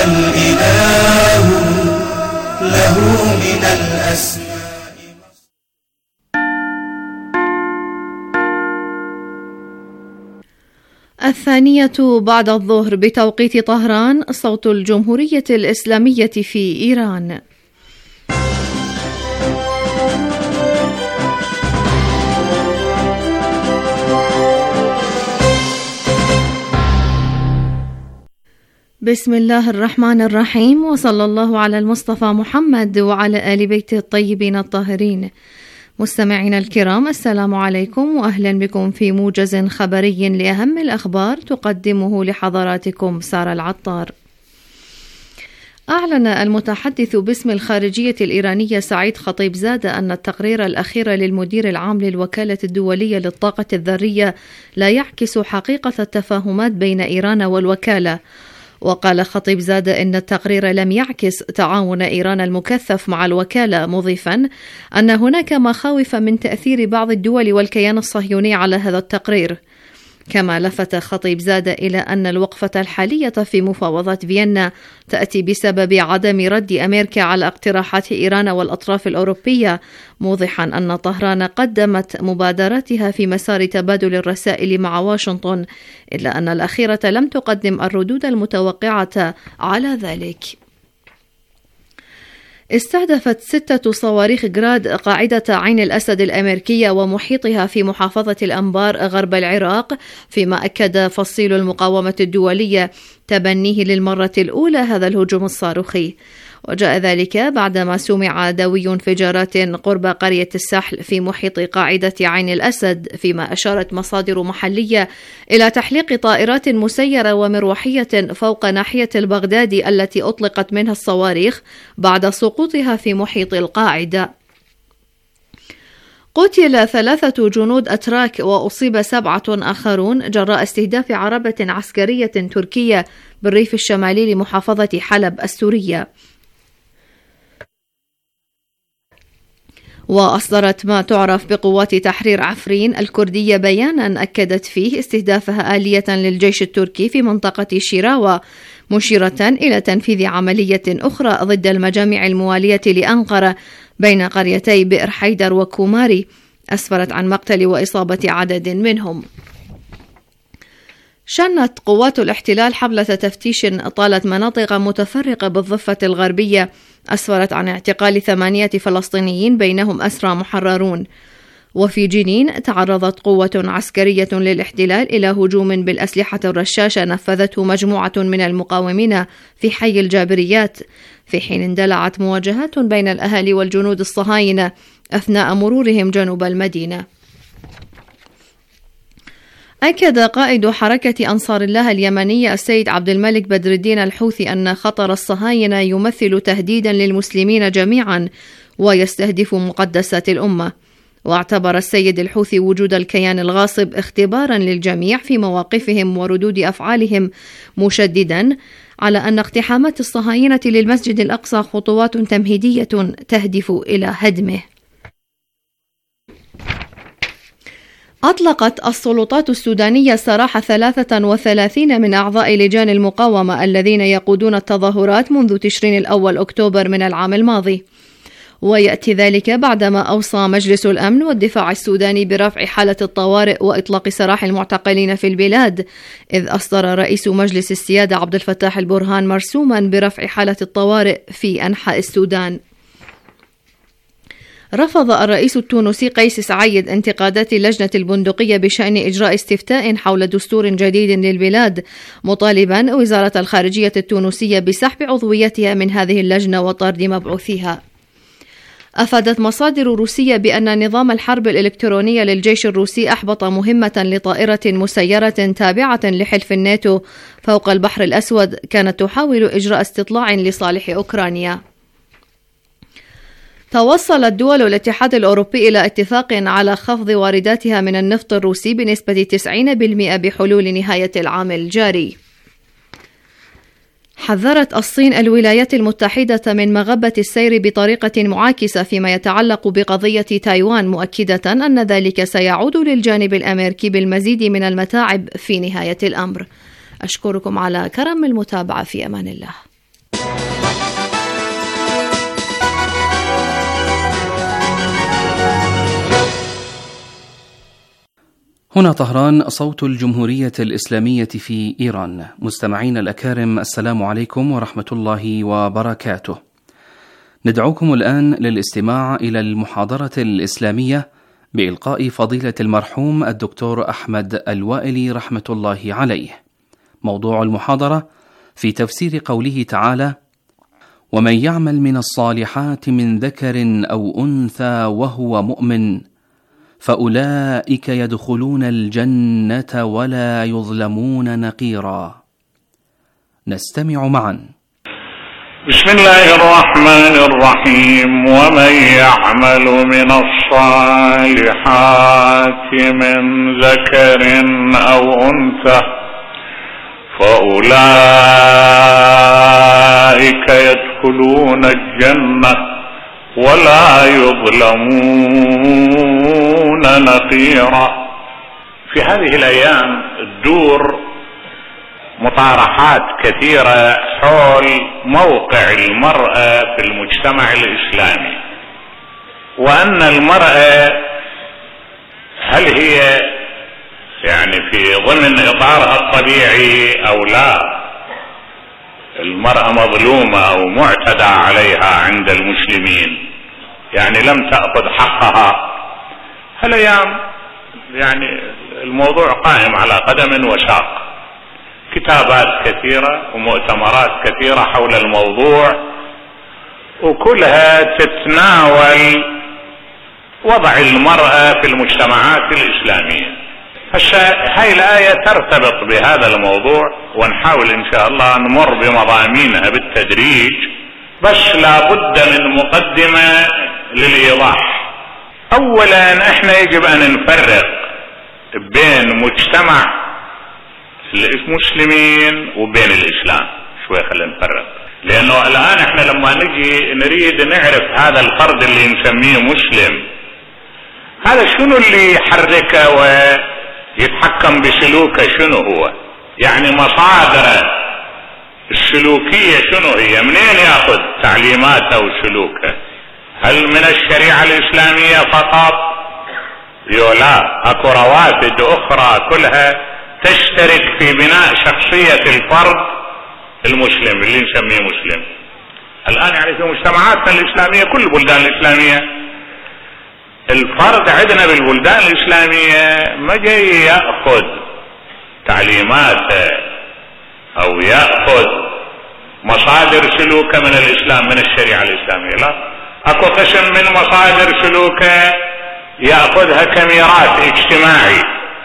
والإله له من الأسماء. الثانية بعد الظهر بتوقيت طهران، صوت الجمهورية الإسلامية في إيران. بسم الله الرحمن الرحيم، وصلى الله على المصطفى محمد وعلى آل بيته الطيبين الطاهرين. مستمعينا الكرام، السلام عليكم وأهلا بكم في موجز خبري لأهم الأخبار تقدمه لحضراتكم سارة العطار. أعلن المتحدث باسم الخارجية الإيرانية سعيد خطيبزادة أن التقرير الأخير للمدير العام للوكالة الدولية للطاقة الذرية لا يعكس حقيقة التفاهمات بين إيران والوكالة. وقال خطيبزادة إن التقرير لم يعكس تعاون إيران المكثف مع الوكالة، مضيفا أن هناك مخاوف من تأثير بعض الدول والكيان الصهيوني على هذا التقرير. كما لفت خطيبزادة إلى أن الوقفة الحالية في مفاوضات فيينا تأتي بسبب عدم رد أمريكا على اقتراحات إيران والأطراف الأوروبية، موضحا أن طهران قدمت مبادراتها في مسار تبادل الرسائل مع واشنطن، إلا أن الأخيرة لم تقدم الردود المتوقعة على ذلك. استهدفت 6 صواريخ جراد قاعدة عين الأسد الأمريكية ومحيطها في محافظة الأنبار غرب العراق، فيما أكد فصيل المقاومة الدولية تبنيه للمرة الأولى هذا الهجوم الصاروخي. وجاء ذلك بعدما سمع دوي انفجارات قرب قرية السحل في محيط قاعدة عين الأسد، فيما أشارت مصادر محلية إلى تحليق طائرات مسيرة ومروحية فوق ناحية البغدادي التي أطلقت منها الصواريخ بعد سقوطها في محيط القاعدة. قتل 3 جنود أتراك وأصيب 7 آخرون جراء استهداف عربة عسكرية تركية بالريف الشمالي لمحافظة حلب السورية. وأصدرت ما تعرف بقوات تحرير عفرين الكردية بيانا أكدت فيه استهدافها آلية للجيش التركي في منطقة شيراوة، مشيرة إلى تنفيذ عملية أخرى ضد المجامع الموالية لأنقرة بين قريتي بئر حيدر وكوماري، أسفرت عن مقتل وإصابة عدد منهم. شنت قوات الاحتلال حملة تفتيش طالت مناطق متفرقة بالضفة الغربية، أسفرت عن اعتقال 8 فلسطينيين بينهم أسرى محررون. وفي جنين تعرضت قوة عسكرية للاحتلال إلى هجوم بالأسلحة الرشاشة نفذته مجموعة من المقاومين في حي الجابريات، في حين اندلعت مواجهات بين الأهالي والجنود الصهاينة أثناء مرورهم جنوب المدينة. أكد قائد حركة أنصار الله اليمنية السيد عبد الملك بدر الدين الحوثي أن خطر الصهاينة يمثل تهديدا للمسلمين جميعا ويستهدف مقدسات الأمة. واعتبر السيد الحوثي وجود الكيان الغاصب اختبارا للجميع في مواقفهم وردود أفعالهم، مشددا على أن اقتحامات الصهاينة للمسجد الأقصى خطوات تمهيدية تهدف إلى هدمه. أطلقت السلطات السودانية سراح 33 من أعضاء لجان المقاومة الذين يقودون التظاهرات منذ تشرين الأول أكتوبر من العام الماضي. ويأتي ذلك بعدما أوصى مجلس الأمن والدفاع السوداني برفع حالة الطوارئ وإطلاق سراح المعتقلين في البلاد، إذ أصدر رئيس مجلس السيادة عبد الفتاح البرهان مرسوما برفع حالة الطوارئ في أنحاء السودان. رفض الرئيس التونسي قيس سعيد انتقادات اللجنة البندقية بشأن إجراء استفتاء حول دستور جديد للبلاد، مطالبا وزارة الخارجية التونسية بسحب عضويتها من هذه اللجنة وطرد مبعوثيها. أفادت مصادر روسية بأن نظام الحرب الإلكترونية للجيش الروسي أحبط مهمة لطائرة مسيرة تابعة لحلف الناتو فوق البحر الأسود كانت تحاول إجراء استطلاع لصالح أوكرانيا. توصلت دول الاتحاد الأوروبي إلى اتفاق على خفض وارداتها من النفط الروسي بنسبة 90% بحلول نهاية العام الجاري. حذرت الصين الولايات المتحدة من مغبة السير بطريقة معاكسة فيما يتعلق بقضية تايوان، مؤكدة أن ذلك سيعود للجانب الأمريكي بالمزيد من المتاعب في نهاية الأمر. أشكركم على كرم المتابعة، في أمان الله. هنا طهران، صوت الجمهورية الإسلامية في إيران. مستمعين الأكارم، السلام عليكم ورحمة الله وبركاته. ندعوكم الآن للاستماع إلى المحاضرة الإسلامية بإلقاء فضيلة المرحوم الدكتور أحمد الوائلي رحمة الله عليه. موضوع المحاضرة في تفسير قوله تعالى: ومن يعمل من الصالحات من ذكر أو أنثى وهو مؤمن فأولئك يدخلون الجنة ولا يظلمون نقيرا. نستمع معا. بسم الله الرحمن الرحيم. ومن يعمل من الصالحات من ذكر أو أنثى فأولئك يدخلون الجنة ولا يظلمون نقيرا. في هذه الأيام تدور مطارحات كثيرة حول موقع المرأة في المجتمع الإسلامي، وأن المرأة هل هي يعني في ضمن إطارها الطبيعي أو لا. المرأة مظلومة أو معتدى عليها عند المسلمين، يعني لم تأخذ حقها. هالأيام يعني الموضوع قائم على قدم وساق، كتابات كثيرة ومؤتمرات كثيرة حول الموضوع، وكلها تتناول وضع المرأة في المجتمعات الإسلامية. هاي الآية ترتبط بهذا الموضوع، ونحاول إن شاء الله نمر بمضامينها بالتدريج، بس لابد من مقدمة للإيضاح. أولا احنا يجب أن نفرق بين مجتمع المسلمين وبين الإسلام. شوي خلينا نفرق، لأنه الآن احنا لما نجي نريد نعرف هذا الفرد اللي نسميه مسلم، هذا شنو اللي يحركه ويتحكم بسلوكه؟ شنو هو؟ يعني مصادره السلوكية شنو هي؟ منين يأخذ تعليماته وسلوكه؟ هل من الشريعة الإسلامية فقط؟ لا، اكو روافد أخرى كلها تشترك في بناء شخصية الفرد المسلم اللي نسميه مسلم. الآن يعني في مجتمعاتنا الإسلامية، كل البلدان الإسلامية، الفرد عندنا بالبلدان الإسلامية ما جاي يأخذ تعليماته أو يأخذ مصادر سلوكه من الإسلام، من الشريعة الإسلامية. لا، اكو قسم من مصادر سلوكه يأخذها كميراث اجتماعي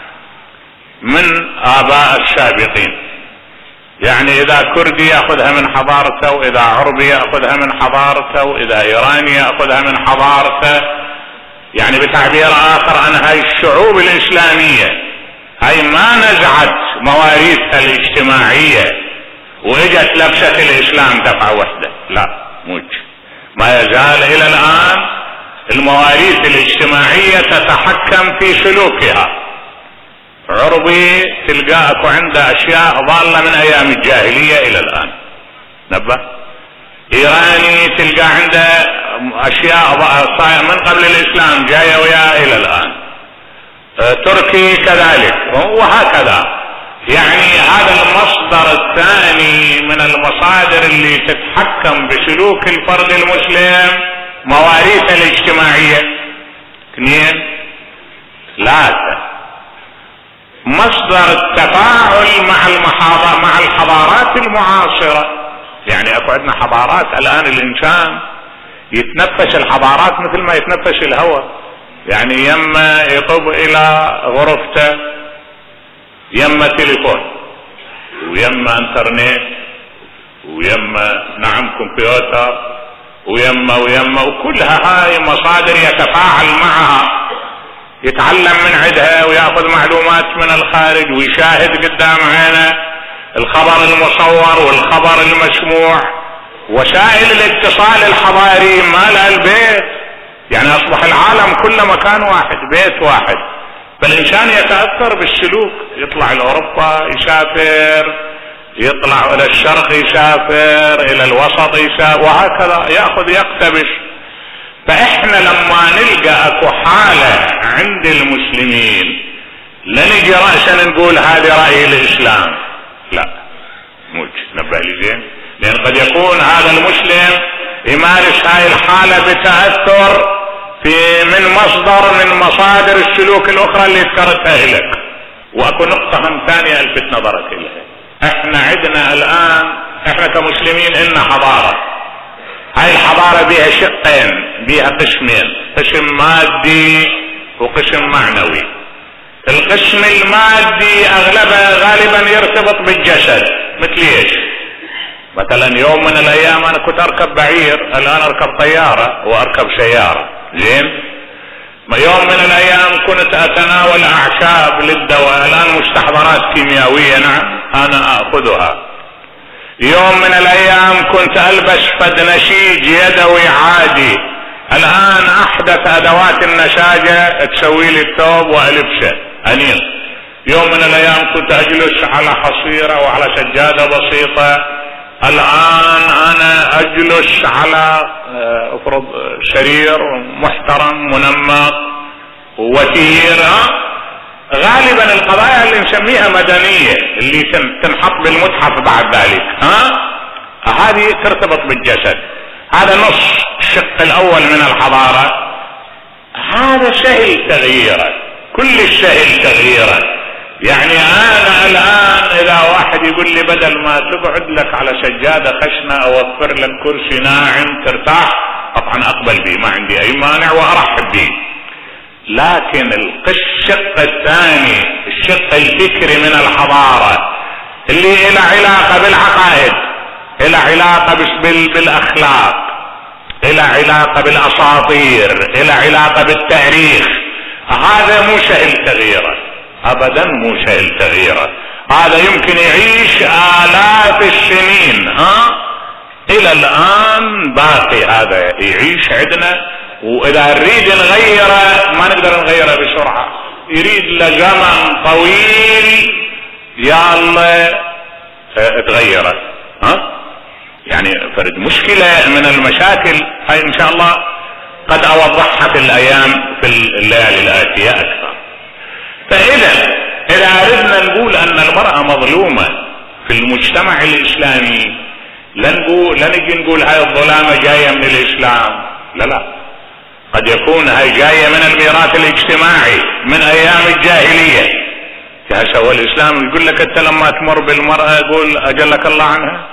من آباء السابقين. يعني إذا كردي يأخذها من حضارته، وإذا عربي يأخذها من حضارته، وإذا إيراني يأخذها من حضارته. يعني بتعبير آخر أن هاي الشعوب الإسلامية هاي ما نزعت مواريثها الاجتماعية وإجت لبست الإسلام دفعة واحدة، لا، ما يزال إلى الآن المواريث الاجتماعية تتحكم في سلوكها. عربي تلقاك عنده أشياء ضالة من أيام الجاهلية إلى الآن، نبه. إيراني تلقى عنده أشياء من قبل الإسلام جاية وياه إلى الآن. تركي كذلك، وهكذا. يعني هذا المصدر الثاني من المصادر اللي تتحكم بسلوك الفرد المسلم مواريثه الاجتماعية. 2 3 مصدر التفاعل مع الحضارات المعاصرة. يعني اكو عندنا حضارات الآن الإنسان يتنفس الحضارات مثل ما يتنفس الهواء. يعني يما يطب إلى غرفته، يما تليفون، ويما انترنت، ويما كمبيوتر، ويما وكلها هاي مصادر يتفاعل معها، يتعلم من عندها ويأخذ معلومات من الخارج ويشاهد قدام عينه الخبر المصور والخبر المسموع. وسائل الاتصال الحضاري ما لها البيت، يعني أصبح العالم كله مكان واحد، بيت واحد. فالإنسان يتأثر بالسلوك، يطلع لأوروبا يسافر، يطلع إلى الشرق يسافر، إلى الوسط يسافر، وهكذا يأخذ يقتبس. فإحنا لما نلقى أكو حالة عند المسلمين لا نجي رأسا نقول هذا رأي الإسلام، لا موج نبه لي زين، لأن قد يكون هذا المسلم يمارس هاي الحالة بتأثر من مصدر من مصادر السلوك الأخرى اللي ذكرتها لك. وأكو نقطة هم ثانية ألفت نظرك إليها. احنا عندنا الآن احنا كمسلمين إن حضارة، هاي الحضارة بيها شقين، بيها قسمين، قسم مادي وقسم معنوي. القسم المادي غالبا يرتبط بالجسد، مثل ايش؟ مثلا يوم من الايام انا كنت اركب بعير، الان اركب طيارة واركب سيارة، زين؟ يوم من الايام كنت اتناول اعشاب للدواء، الان مستحضرات كيميائية نعم انا اخذها. يوم من الايام كنت البس فد نسيج يدوي عادي، الان احدث ادوات النساجة تسوي لي الثوب والبسه انيق. يوم من الايام كنت اجلس على حصيرة وعلى سجادة بسيطة، الان انا اجلس على افرض سرير محترم منمق ووتير. غالبا القضايا اللي نسميها مدنية اللي تنحط بالمتحف بعد ذلك هذه ترتبط بالجسد. هذا نص الشق الاول من الحضارة، هذا سهل تغييره، كل سهل تغييره. يعني انا الان اذا واحد يقول لي بدل ما تقعد لك على سجادة خشنة اوفر لك كرسي ناعم ترتاح، طبعا اقبل به، ما عندي اي مانع وارحب به. لكن الشق الثاني، الشق الفكري من الحضارة اللي له علاقة بالعقائد، له علاقة بالاخلاق، له علاقة بالاساطير، له علاقة بالتاريخ، هذا مو سهل تغييره، ابدا مو سهل تغييره. هذا يمكن يعيش آلاف السنين، الى الان باقي هذا يعيش عندنا. واذا نريد نغيره ما نقدر نغيره بسرعة، يريد له زمن طويل يا الله تغيره. يعني فرد مشكلة من المشاكل هاي ان شاء الله قد اوضحها في الايام في الليالي الاتية اكثر. فاذا اردنا نقول ان المرأة مظلومة في المجتمع الاسلامي، لا نجي نقول هاي الظلامة جاية من الاسلام، لا، قد يكون هاي جاية من الميراث الاجتماعي من ايام الجاهلية. هسه هو الاسلام يقول لك انت لما تمر بالمرأة يقول اجلك الله عنها،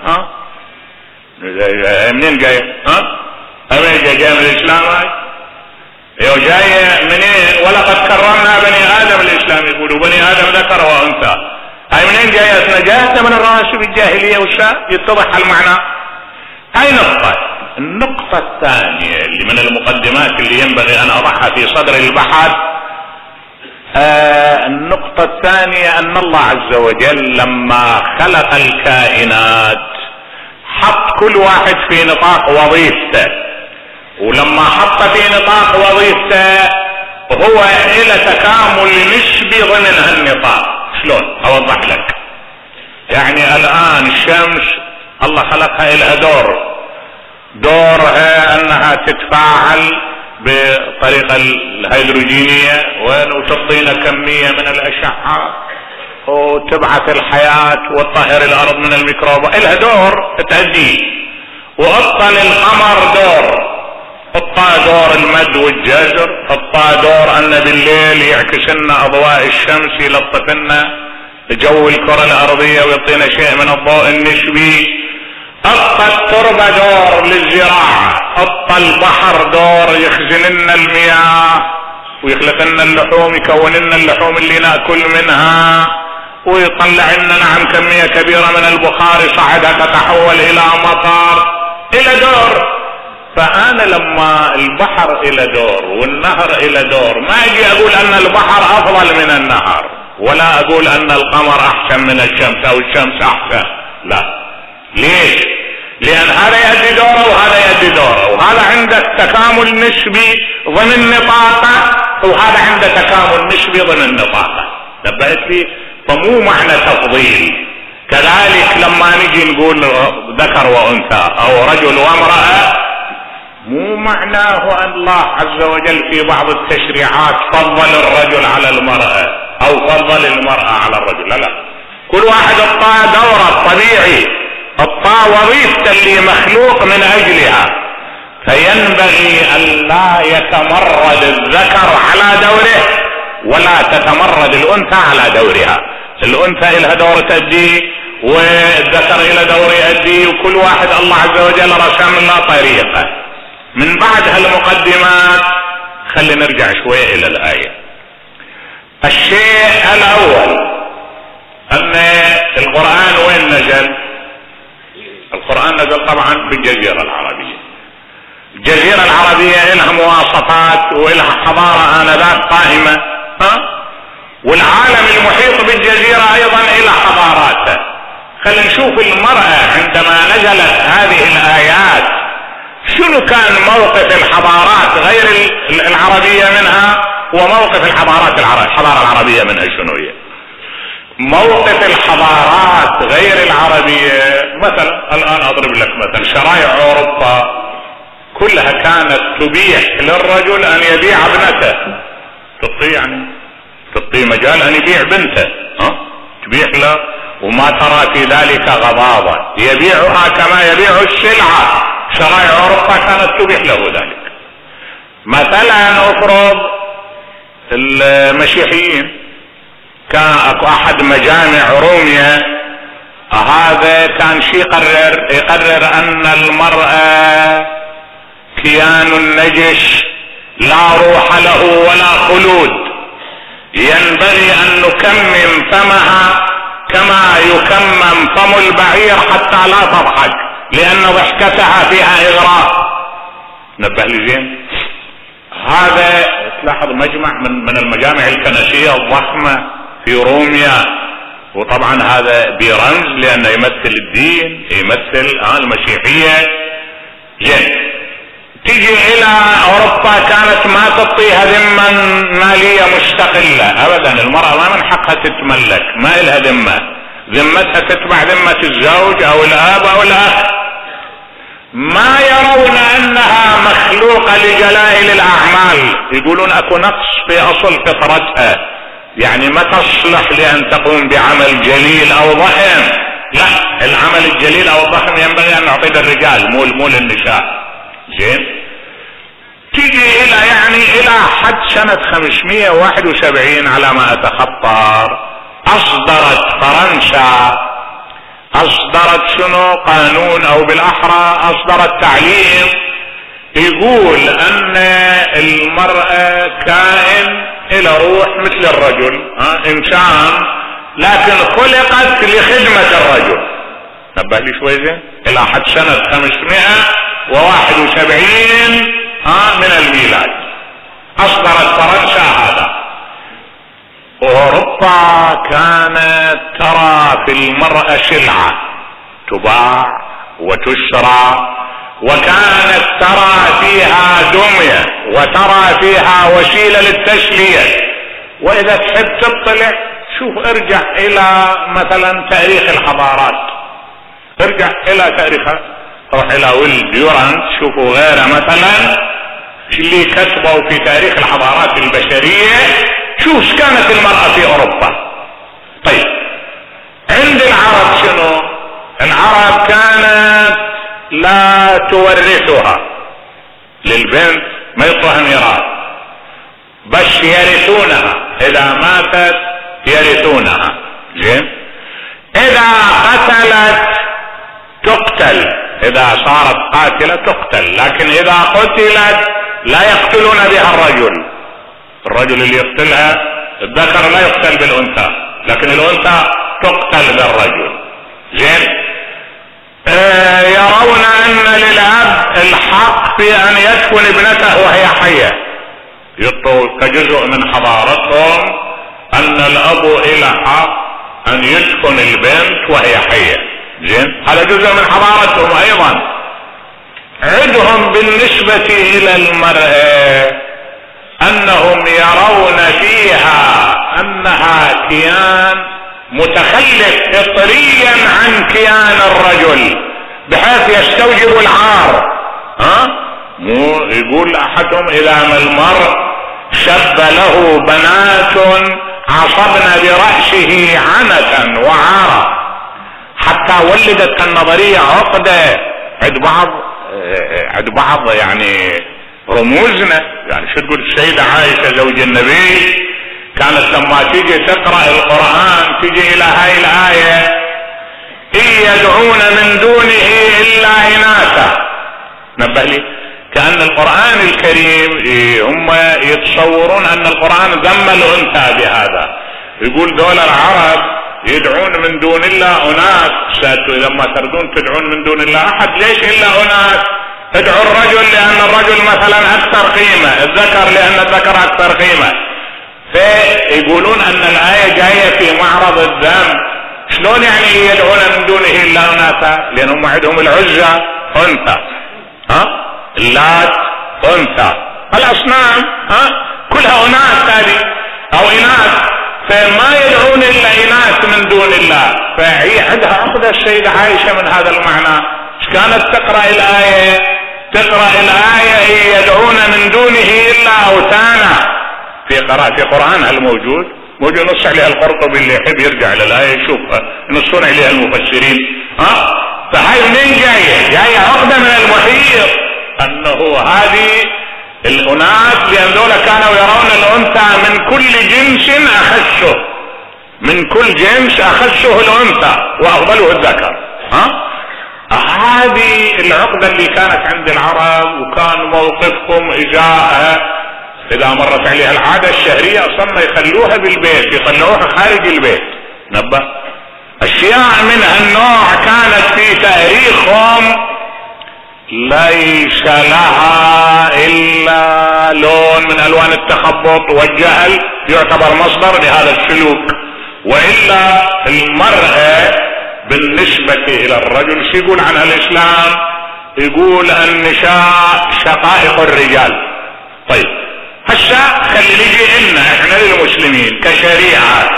منين جاية؟ جاية من الاسلام هاي؟ جاية منين؟ ولقد كرمنا بني ادم، الاسلام يقول بني ادم ذكر وانثى. هاي منين جايتنا؟ جايتنا من الرواسب الجاهلية والشاء، يتضح المعنى. هاي نقطة. النقطة الثانية اللي من المقدمات اللي ينبغي ان اضعها في صدر البحث، النقطة الثانية ان الله عز وجل لما خلق الكائنات حط كل واحد في نطاق وظيفته، ولما حط في نطاق وظيفته هو الى تكامل نسبي ضمن هالنطاق. شلون اوضح لك؟ يعني الان الشمس الله خلقها لها دورها انها تتفاعل بطريقة الهيدروجينية وتعطينا كمية من الاشعة وتبعث الحياة وتطهر الارض من الميكروبات، لها دور تأديه. وابطل القمر دور المد والجزر، دور ان بالليل يعكس لنا اضواء الشمس يلطف لنا جو الكرة الارضية ويعطينا شيء من الضوء النسبي. التربة دور للزراعة، البحر دور يخزن لنا المياه ويخلق لنا اللحوم، يكون لنا اللحوم اللي ناكل منها ويطلع لنا كمية كبيرة من البخار يصعدها تتحول الى مطر، الى دور. فانا لما البحر الى دور والنهر الى دور، ما اجي اقول ان البحر افضل من النهر، ولا اقول ان القمر احسن من الشمس او الشمس احسن، لا. ليش؟ لان هذا يؤدي دوره وهذا يؤدي دوره، وهذا عنده تكامل نسبي ضمن نطاقه وهذا عنده تكامل نسبي ضمن نطاقه. نبهت لي؟ فمو معنى تفضيل. كذلك لما نجي نقول ذكر وانثى او رجل وامرأة، مو معناه ان الله عز وجل في بعض التشريعات فضل الرجل على المرأة، او فضل المرأة على الرجل، لا، كل واحد اعطاه دوره الطبيعي، اعطاه وظيفته اللي مخلوق من اجلها. فينبغي ان لا يتمرد الذكر على دوره ولا تتمرد الانثى على دورها. الانثى لها دور تأديه والذكر الى دور يأديه، وكل واحد الله عز وجل رسم له طريقه. من بعد هالمقدمات خلي نرجع شوية الى الآية. الشيء الاول ان القرآن وين نزل؟ القرآن نزل طبعا بالجزيرة العربية. الجزيرة العربية لها مواصفات ولها حضارة آنذاك قائمة، والعالم المحيط بالجزيرة ايضا الى حضاراته. خلينا نشوف المرأة عندما نزلت هذه الآيات شنو كان موقف الحضارات غير العربية منها، وموقف الحضارة العربية منها شنو هي. موقف الحضارات غير العربية مثلا، الآن أضرب لك مثلا شرائع أوروبا كلها كانت تبيح للرجل أن يبيع ابنته، تعطيه مجال أن يبيع بنته، تبيح له، وما ترى في ذلك غضاضة، يبيعها كما يبيع السلعة. شرائع أوروبا كانت تبيح له ذلك. مثلا افرض المسيحيين، كان اكو احد مجامع روميا هذا كان شي يقرر ان المرأة كيان نجس لا روح له ولا خلود، ينبغي ان نكمم فمها كما يكمم فم البعير حتى لا تضحك، لان ضحكتها فيها اغراء. نبه لي زين. هذا تلاحظ مجمع من المجامع الكنسية الضخمة في روميا، وطبعا هذا برمز لانه يمثل الدين، يمثل المسيحية. زين، تيجي الى اوروبا كانت ما تعطيها ذمة مالية مستقلة ابدا، المرأة ما من حقها تتملك، ما لها ذمة، ذمتها تتبع ذمة الزوج او الاب او الاخ. ما يرون انها مخلوقة لجلائل الاعمال، يقولون اكو نقص في اصل فطرتها، يعني ما تصلح لان تقوم بعمل جليل او ضخم. لا، العمل الجليل او الضخم ينبغي ان نعطيه للرجال مو للنساء. زين، تيجي الى حد سنة 571 على ما اتخطر اصدرت فرنسا شنو قانون، او بالاحرى اصدرت تعليم يقول ان المرأة كائن الى روح مثل الرجل، انسان، لكن خلقت لخدمة الرجل. نبه لي شوي زين. الى حد سنة 571 من الميلاد اصدرت فرنسا هذا. اوروبا كانت ترى في المرأة سلعة تباع وتشرى، وكانت ترى فيها دمية وترى فيها وسيلة للتسلية. واذا تحب تطلع شوف، ارجع الى مثلا تاريخ الحضارات، ارجع الى تاريخها، روح الى ويل ديورانت شوفوا غيره مثلا اللي كتبوا في تاريخ الحضارات البشرية، شوف كانت المرأة في اوروبا. طيب عند العرب شنو؟ العرب كانت لا تورثها للبنت، ما يعطوها ميراث، بس يرثونها، اذا ماتت يرثونها. زين، اذا قتلت تقتل، اذا صارت قاتلة تقتل، لكن اذا قتلت لا يقتلون بها الرجل اللي يقتلها، الذكر لا يقتل بالانثى، لكن الانثى تقتل بالرجل. زين، يرون ان للاب الحق في ان يدفن ابنته وهي حية، يعطوا كجزء من حضارتهم ان الاب له حق ان يدفن البنت وهي حية. زين، هذا جزء من حضارتهم ايضا. عندهم بالنسبة الى المرأة انهم يرون فيها انها كيان متخلف فطريا عن كيان الرجل، بحيث يستوجب العار. مو يقول احدهم اذا ما المرء شب له بنات عصبنا برأسه عنة وعارة، حتى ولدت النظرية عقدة عند بعض يعني رموزنا. يعني شو تقول السيدة عائشة زوج النبي كانت لما تيجي تقرأ القرآن تيجي الى هاي الآية إن يدعون من دونه إلا إناثا، نبه لي كأن القرآن الكريم هم يتصورون أن القرآن ذم الأنثى بهذا. يقول دول العرب يدعون من دون الله أناث، لما تردون تدعون من دون الله أحد، ليش إلا أناث؟ ادعوا الرجل لأن الرجل مثلا أكثر قيمة، الذكر لأن الذكر أكثر قيمة. فيقولون أن الآية جاية في معرض الذم. شلون يعني يدعون من دونه إلا أناثا؟ لأنهم عندهم العزة أنثى، اللات أنثى، الأصنام كلها أناث هذه أو إناث، فما يدعون إلا إناث من دون الله. فهي عندها عقدة السيدة عائشة من هذا المعنى. كانت تقرأ الآية يدعون من دونه إلا أوثانا. في قرآنها الموجود نص عليها القرطبي، اللي يحب يرجع للآية يشوفها، نصون عليها المفسرين. فهاي منين جاية عقدة من المحيط، أنه هذه الأناث لأن دول كانوا يرون الأنثى من كل جنس أخشه، من كل جنس أخشه الأنثى وأفضله الذكر. هذه العقدة اللي كانت عند العرب، وكان موقفهم إجاءها إذا مرت عليها العادة الشهرية أصلا ما يخلوها بالبيت، يخلوها خارج البيت. نبه أشياء من هالنوع كانت في تاريخهم ليس لها إلا لون من ألوان التخبط والجهل يعتبر مصدر لهذا السلوك. وإلا المرأة بالنسبة إلى الرجل شو يقول عنها الإسلام؟ يقول النساء شقائق الرجال. طيب هسه خلي نجي إلنا إحنا للمسلمين كشريعة.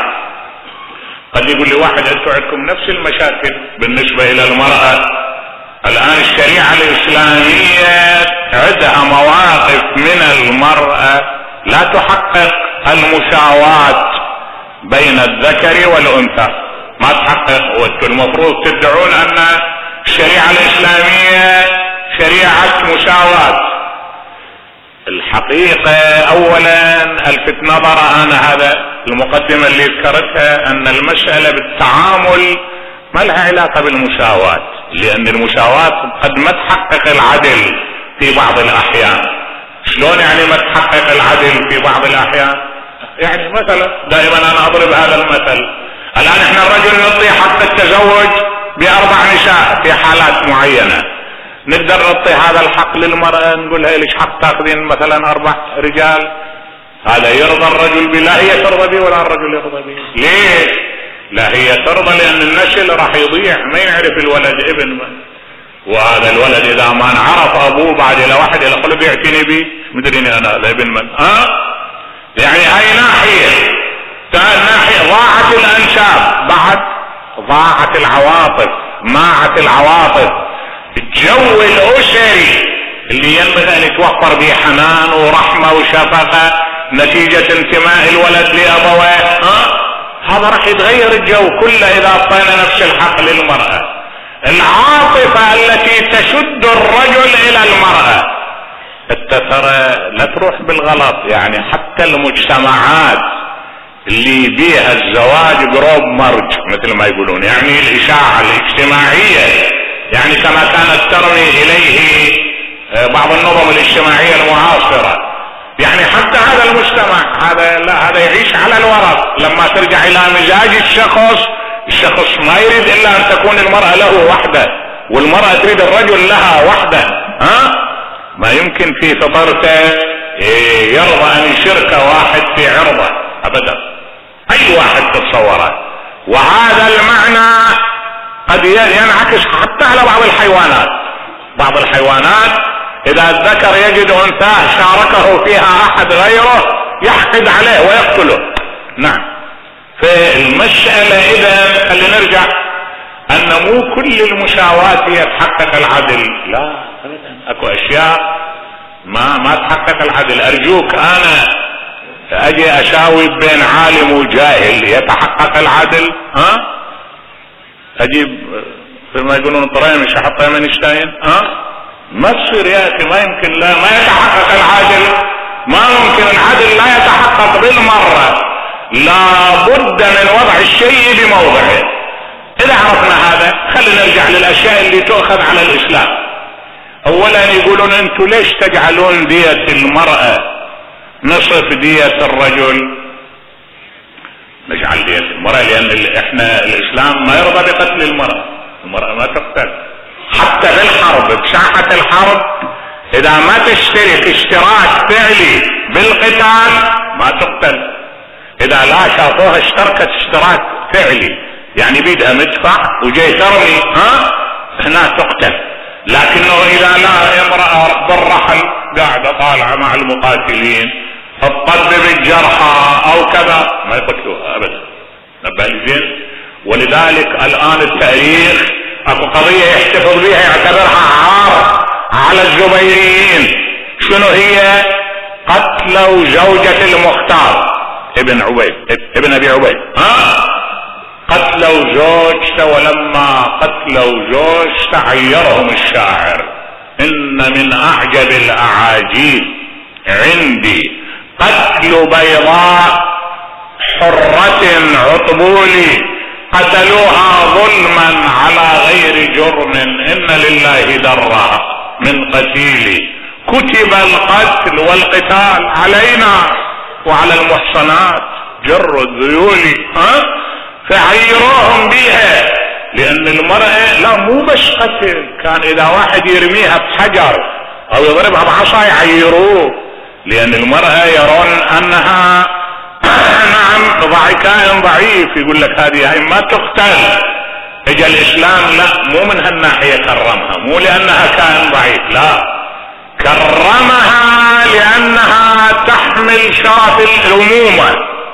قد يقول لي واحد أنتوا عندكم نفس المشاكل بالنسبة إلى المرأة. الآن الشريعة الإسلامية عندها مواقف من المرأة لا تحقق المساواة بين الذكر والأنثى، ما تحقق. وانتم المفروض تدعون أن الشريعة الإسلامية شريعة مساواة. الحقيقة أولا الفت نظر أنا هذا المقدمة اللي ذكرتها أن المسألة بالتعامل ما لها علاقة بالمساواة، لأن المساواة قد ما تحقق العدل في بعض الأحيان. شلون يعني ما تحقق العدل في بعض الأحيان؟ يعني مثلا دائما أنا أضرب هذا المثل، الآن احنا الرجل نعطي حق التزوج ب4 نساء في حالات معينة، نقدر نعطي هذا الحق للمرأة نقول لها ليش حق تاخذين مثلا 4 رجال؟ هذا يرضى الرجل به؟ لا هي ترضى به ولا الرجل يرضى به. ليش؟ لا هي ترضى لأن النسل راح يضيع، ما يعرف الولد ابن من، وهذا الولد إذا ما عرف أبوه بعد إلى واحد إلى قلب يعتني به مدريني أنا هذا ابن من. يعني هاي ناحية ضاعت الأنساب، بعد ضاعت العواطف، ماعت العواطف. الجو الأسري اللي ينبغي أن يتوفر به حنان ورحمة وشفقة نتيجة انتماء الولد لأبويه، هذا راح يتغير الجو كله إذا أعطينا نفس الحق للمرأة. العاطفة التي تشد الرجل إلى المرأة ترى لا تروح بالغلط. يعني حتى المجتمعات اللي بيها الزواج قروب مرج مثل ما يقولون، يعني الإشاعة الاجتماعية، يعني كما كانت ترمي إليه بعض النظم الاجتماعية المعاصرة. يعني حتى هذا المجتمع هذا يعيش على الورق. لما ترجع إلى مزاج الشخص ما يريد إلا أن تكون المرأة له وحدة، والمرأة تريد الرجل لها وحدة. ما يمكن في فطرته يرضى أن يشرك واحد في عرضه أبدا، أي واحد تتصوره. وهذا المعنى قد ينعكس حتى على بعض الحيوانات. بعض الحيوانات إذا الذكر يجد أنثاه شاركه فيها أحد غيره يحقد عليه ويقتله. نعم. فالمسألة إذا خلينا نرجع أن مو كل المساواة هي تحقق العدل، لا أبدا، أكو أشياء ما تحقق العدل. أرجوك أنا اجي اشاوي بين عالم وجاهل يتحقق العدل؟ اجيب ما يقولون طرين مش احط من اينشتاين؟ ما تصير يا اخي، ما يمكن، لا ما يتحقق العدل، ما ممكن العدل لا يتحقق بالمرة، لا بد من وضع الشيء بموضعه. اذا عرفنا هذا خلينا نرجع للاشياء اللي تؤخذ على الاسلام. اولا يقولون انتم ليش تجعلون دية المرأة نصف دية الرجل؟ نجعل دية المرأة لان احنا الاسلام ما يرضى بقتل المرأة ما تقتل حتى بالحرب، بساحة الحرب اذا ما تشترك اشتراك فعلي بالقتال ما تقتل. اذا لا شافوها اشتركت اشتراك فعلي يعني بيدها مدفع وجاي ترمي هنا تقتل. لكنه اذا لا امرأة بالرحل قاعدة طالعة مع المقاتلين تطبب الجرحى او كذا ما يقتلوها ابدا. نبه زين. ولذلك الان التاريخ اكو قضية يحتفظ بها يعتبرها عار على الزبيريين. شنو هي؟ قتلوا زوجة المختار ابن ابي عبيد. قتلوا زوجته، ولما قتلوا زوجته عيرهم الشاعر ان من اعجب الاعاجيب عندي قتل بيضاء حرة عطبولي قتلوها ظلما على غير جرم ان لله درها من قتيلي كتب القتل والقتال علينا وعلى المحصنات جر الذيول فعيروهم بها. لان المرأة لا مو بس قتل، كان اذا واحد يرميها بحجر او يضربها بعصا يعيروه، لان المرأة يرون انها نعم كائن ضعيف، يقول لك هذه هاي ما تقتل. اجى الاسلام لا مو من هالناحية كرمها، مو لانها كائن ضعيف، لا كرمها لانها تحمل شرف الامومة.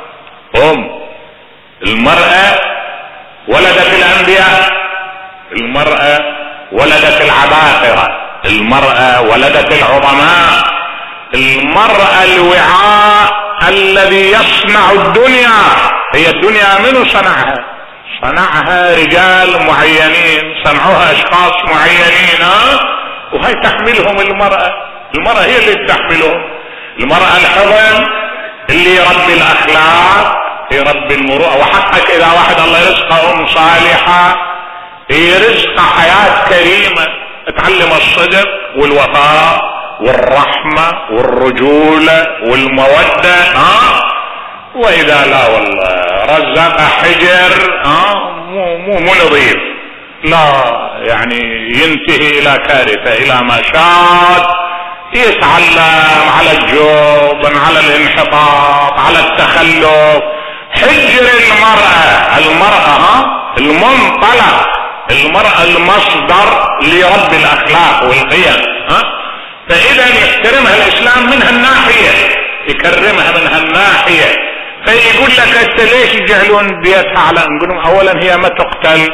المرأة ولدت الانبياء، المرأة ولدت العباقرة، المرأة ولدت العظماء، المرأة الوعاء الذي يصنع الدنيا. هي الدنيا منو صنعها؟ صنعها رجال معينين، صنعوها اشخاص معينين، وهي تحملهم المرأة. المرأة هي اللي تحملهم. المرأة الحضن اللي يربي الاخلاق، يربي المروءة. وحقك اذا واحد الله يرزقه ام صالحة يرزق حياة كريمة، تعلم الصدق والوفاء والرحمة والرجولة والمودة. واذا لا والله رزق حجر مو نظيف، لا يعني ينتهي الى كارثة، الى مشاط، يتعلم على الجبن، على الانحطاط، على التخلف. حجر المرأة المنطلق، المرأة المصدر لرب الاخلاق والقيم. فاذا يحترمها الاسلام من هالناحية، يكرمها من هالناحية. فيقول لك انت ليش يجعلون ديتها على؟ نقول اولا هي ما تقتل،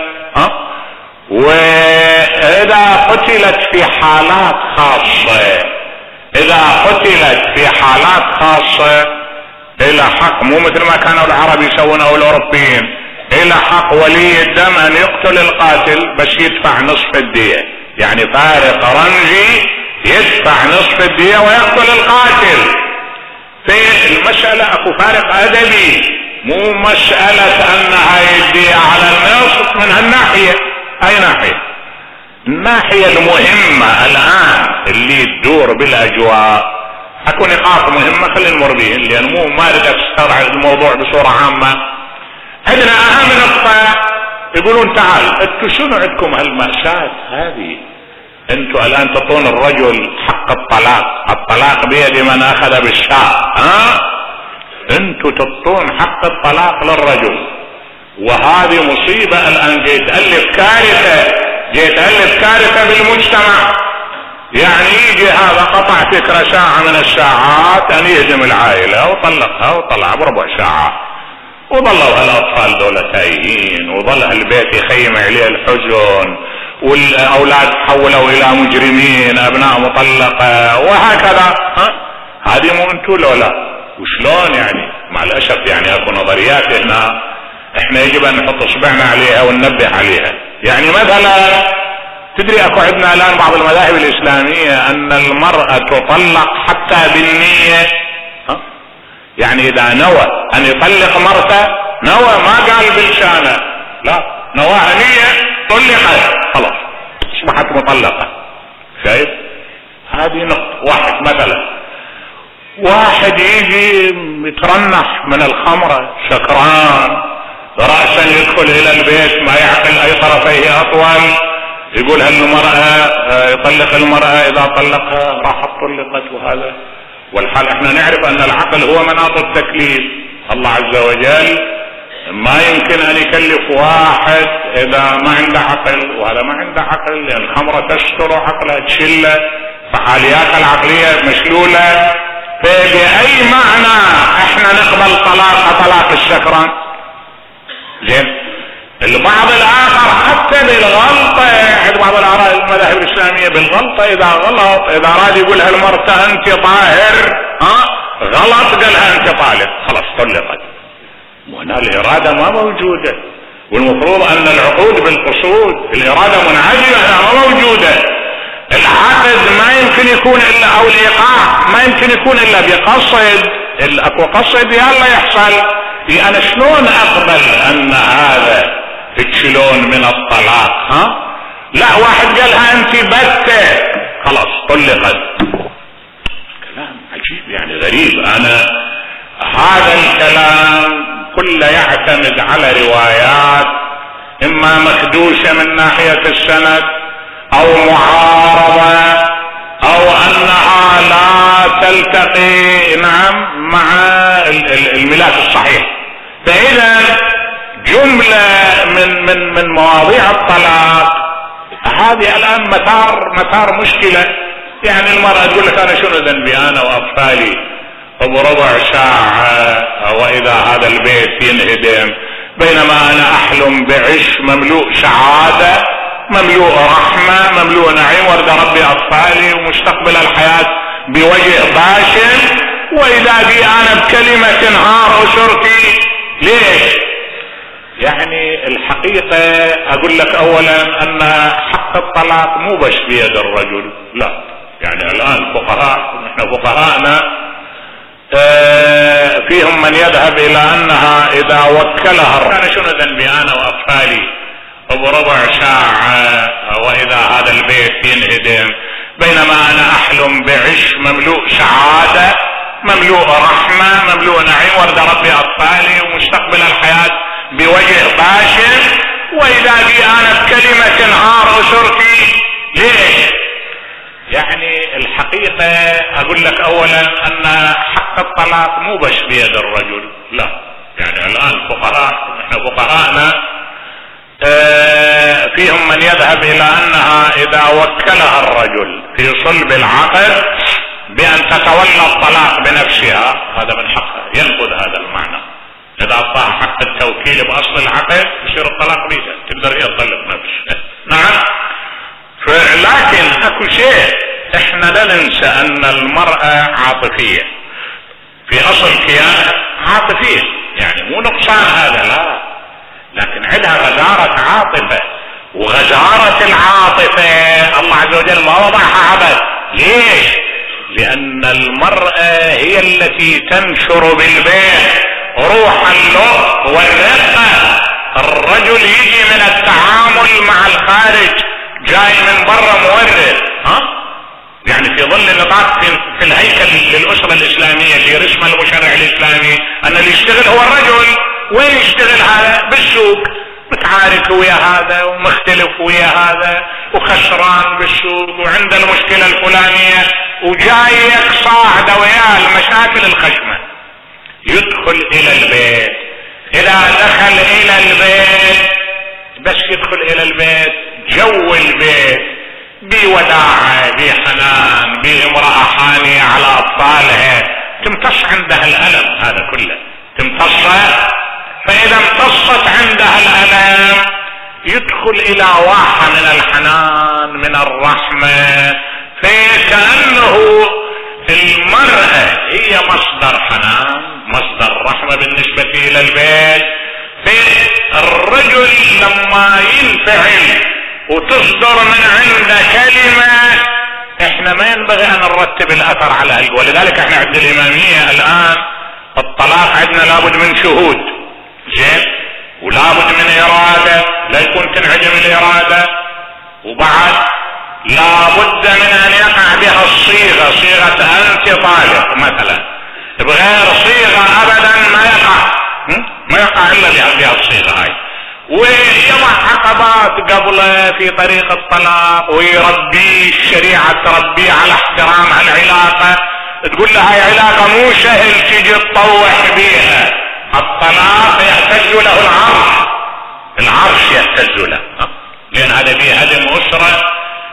واذا قتلت في حالات خاصة، اذا قتلت في حالات خاصة الى حق، مو مثل ما كانوا العرب يسوون او الاوروبيين، الى حق ولي الدم ان يقتل القاتل بس يدفع نصف الدية. يعني فارق رمزي يدفع نصف الدية ويقتل القاتل. في المسألة اكو فارق ادبي، مو مسألة انها الدية على النصف من هالناحية. اي ناحية؟ الناحية المهمة الان اللي تدور بالاجواء، اكو نقاط مهمة خلينا نمر بيهن لان مو ما اريد استرعى الموضوع بصورة عامة. عندنا اهم نقطة يقولون تعال انتو شنو عندكم هالمأساة هذه؟ انتو الان تعطون الرجل حق الطلاق بيد من اخذ بالشاء. انتو تعطون حق الطلاق للرجل، وهذه مصيبة الان جيت تألف كارثة بالمجتمع. يعني يجي هذا قطع فكرة ساعة من الساعات ان يهدم العائلة وطلقها وطلع بربع ساعة، وظلوا هالاطفال دولة تايهين، وظل هالبيت يخيم عليه الحزن، والاولاد تحولوا الى مجرمين، ابناء مطلقة، وهكذا. هذه مو انتو لولا وشلون يعني؟ مع الاسف يعني اكو نظريات هنا احنا يجب ان نحط اصبعنا عليها وننبه عليها. يعني مثلا تدري اكو عندنا الان بعض المذاهب الاسلامية ان المرأة تطلق حتى بالنية. يعني اذا نوى ان يطلق مرته، نوى ما قال بلسانه، لا نواها نية، طلقت خلاص اصبحت مطلقة. شايف؟ هذه نقطة. واحد مثلا واحد يجي يترنح من الخمرة سكران رأسا يدخل الى البيت ما يعقل اي طرفيه اطول، يقول هالمرأة يطلق المرأة اذا طلقها راحت طلقت. وهذا والحال احنا نعرف ان العقل هو مناط التكليف. الله عز وجل ما يمكن ان يكلف واحد اذا ما عنده عقل، وهذا ما عنده عقل لان الخمرة تستر عقله تشله، فعاليات العقلية مشلولة. فبأي معنى احنا نقبل طلاق السكران؟ زين. البعض الاخر حتى بالغلطة عند بعض الاراء المذاهب الاسلامية بالغلطة اذا غلط، اذا اراد يقول هالمرأة انت طاهر غلط قالها انت طالق خلاص طلقت. وهنا الاراده ما موجوده، والمفروض ان العقود بالقصود الاراده منعدمه ما موجوده. العقد ما يمكن يكون الا او الايقاع ما يمكن يكون الا بقصد. اكو قصد يلا يحصل. انا شلون اقبل ان هذا تشلون من الطلاق؟ لا واحد قالها انت بتة خلاص طلقت. كلام عجيب يعني غريب. انا هذا الكلام كله يعتمد على روايات اما مخدوشة من ناحية السند او معارضة او انها لا تلتقي مع الملاك الصحيح. فاذا جملة من مواضيع الطلاق هذه الان مثار مشكلة. يعني المرأة تقول لك انا شنو ذنبي انا واطفالي بربع ساعة واذا هذا البيت ينهدم، بينما انا احلم بعيش مملوء سعادة مملوء رحمة مملوء نعيم وارضى ربي اطفالي ومستقبل الحياة بوجه باشر، واذا بي انا بكلمة تنهار اسرتي. ليش؟ يعني الحقيقة اقول لك اولا ان حق الطلاق مو بس بيد الرجل، لا. يعني الان فقهاء نحن فقهاءنا فيهم من يذهب الى انها اذا وكلها انا شنو ذنبي انا واطفالي بربع ساعة واذا هذا البيت ينهدم، بينما انا احلم بعيش مملوء سعادة مملوء رحمة مملوء نعيم وارضى ربي اطفالي ومستقبل الحياة بوجه باشر، واذا بي انا بكلمة تنهار اسرتي. ليش؟ يعني الحقيقة اقول لك اولا ان حق الطلاق مو بس بيد الرجل، لا. يعني الان فقهاء نحن فقهاءنا فيهم من يذهب الى انها اذا وكلها الرجل في صلب العقد بان تتولى الطلاق بنفسها هذا من حقها، ينقض هذا المعنى. اذا اعطاها حق التوكيل باصل العقد يصير الطلاق بيده، تقدر هي تطلق نفسها. نعم. لكن اكو شيء احنا لا ننسى ان المرأة عاطفية في اصل كيانها عاطفية، يعني مو نقصان هذا لا، لكن عندها غزارة عاطفة، وغزارة العاطفة الله عز وجل ما وضعها عبث. ليش؟ لان المرأة هي التي تنشر بالبيت روح اللطف والرقة. الرجل يجي من التعامل مع الخارج جاي من برا مورد، يعني في ظل نطاق في الهيكل للأسرة الإسلامية في رسم المشرع الإسلامي أن اللي يشتغل هو الرجل. وين يشتغل هذا؟ بالسوق، متعارك ويا هذا ومختلف ويا هذا وخسران بالسوق وعنده المشكلة الفلانية وجايك صاعدة وياه المشاكل الخشمة. يدخل إلى البيت، إذا دخل إلى البيت بس يدخل إلى البيت جو البيت بوداعة بحنان بامرأة حانية على أطفالها، تمتص عندها الألم هذا كله، تمتص. فإذا امتصت عندها الألم يدخل إلى واحة من الحنان من الرحمة، فكأنه المرأة هي مصدر حنان مصدر رحمة بالنسبة إلى البيت. الرجل لما ينفعل وتصدر من عنده كلمة، احنا ما ينبغي ان نرتب الاثر على القول. ولذلك احنا عند الامامية الان الطلاق عندنا لابد من شهود، زين، ولابد من ارادة، لا يكون تنعدم الارادة، وبعد لابد من ان يقع بها الصيغة، صيغة انت طالق مثلا، بغير صيغة ابدا ما يقع الا بها الصيغة هاي. ويضع عقبات قبله في طريق الطلاق، ويربي الشريعة تربيه على احترام هالعلاقة، تقول له هاي علاقة مو سهل تجي تطوح بيها. الطلاق يهتز له العرش يهتز له، لان هذا فيه هدم اسرة.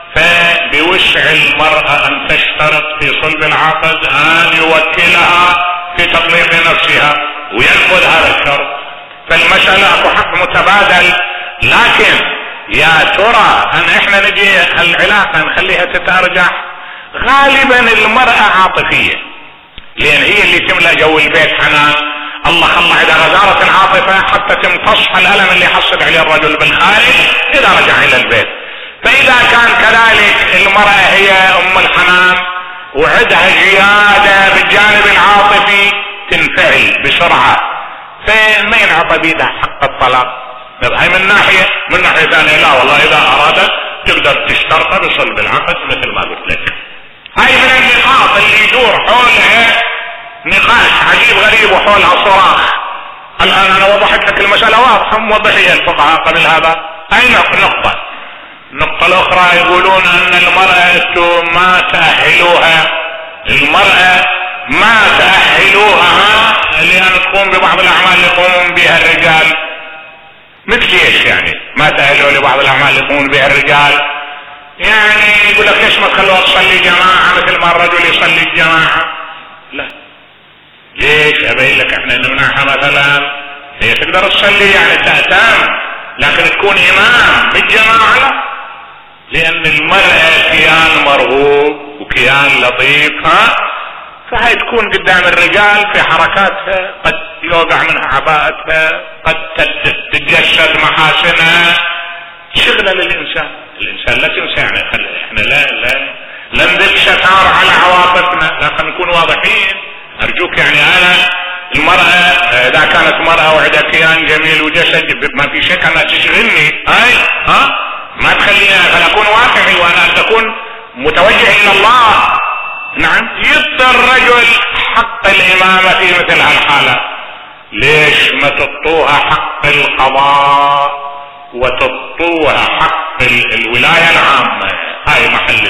فبوسع المرأة ان تشترط في صلب العقد ان يوكلها في تطليق نفسها وينفذ هذا الشرط. فالمسألة اكو حق متبادل. لكن يا ترى ان احنا نجي العلاقة نخليها تتارجح؟ غالبا المرأة عاطفية، لان هي اللي تملأ جو البيت حنان. الله خلى اذا غزارة العاطفة حتى تمتص الالم اللي حصل عليه الرجل بالخارج اذا رجع الى البيت. فاذا كان كذلك المرأة هي ام الحنان وعدها زيادة بالجانب العاطفي تنفعل بسرعة، فما ينعطى بيدها حق الطلاق. هاي من ناحية. من ناحية ثانية لا والله اذا ارادت تقدر تشترطها بصلب العقد مثل ما قلت لك. هاي من النقاط اللي يدور حولها نقاش عجيب غريب وحولها صراخ. الان انا وضحت لك المسألة واضحة موضحية الفقهاء قبل هذا. هاي نقطة. النقطة الاخرى يقولون ان المرأة ما تأهلوها، المرأة ما تأهلوها لأن تقوم ببعض الأعمال اللي يقومون بها الرجال. مثل ايش يعني ما تأهلوا لبعض الأعمال اللي يقومون بها الرجال؟ يعني يقول لك ليش ما تخلوها تصلي جماعة مثل ما الرجل يصلي الجماعة؟ لا. ليش؟ أبين لك احنا نمنعها مثلا هي تقدر تصلي يعني تأتم، لكن تكون إمام بالجماعة لا. لأن المرأة كيان مرغوب وكيان لطيف، فهي تكون قدام الرجال في حركاتها، قد يوقع منها عباءتها، قد تتجسد محاسنها، شغلة للإنسان. الإنسان لا تنسى يعني احنا لا نذب ستار على عواطفنا، لكن نكون واضحين. أرجوك يعني أنا المرأة إذا كانت مرأة وعندها كيان جميل وجسد ما في شك أنها تشغلني، ما تخليني أكون واقعي وأنا أكون متوجه إلى الله. نعم يبقى الرجل حق الإمامة في مثل هالحالة. ليش ما تطوها حق القضاء وتطوها حق الولاية العامة؟ هاي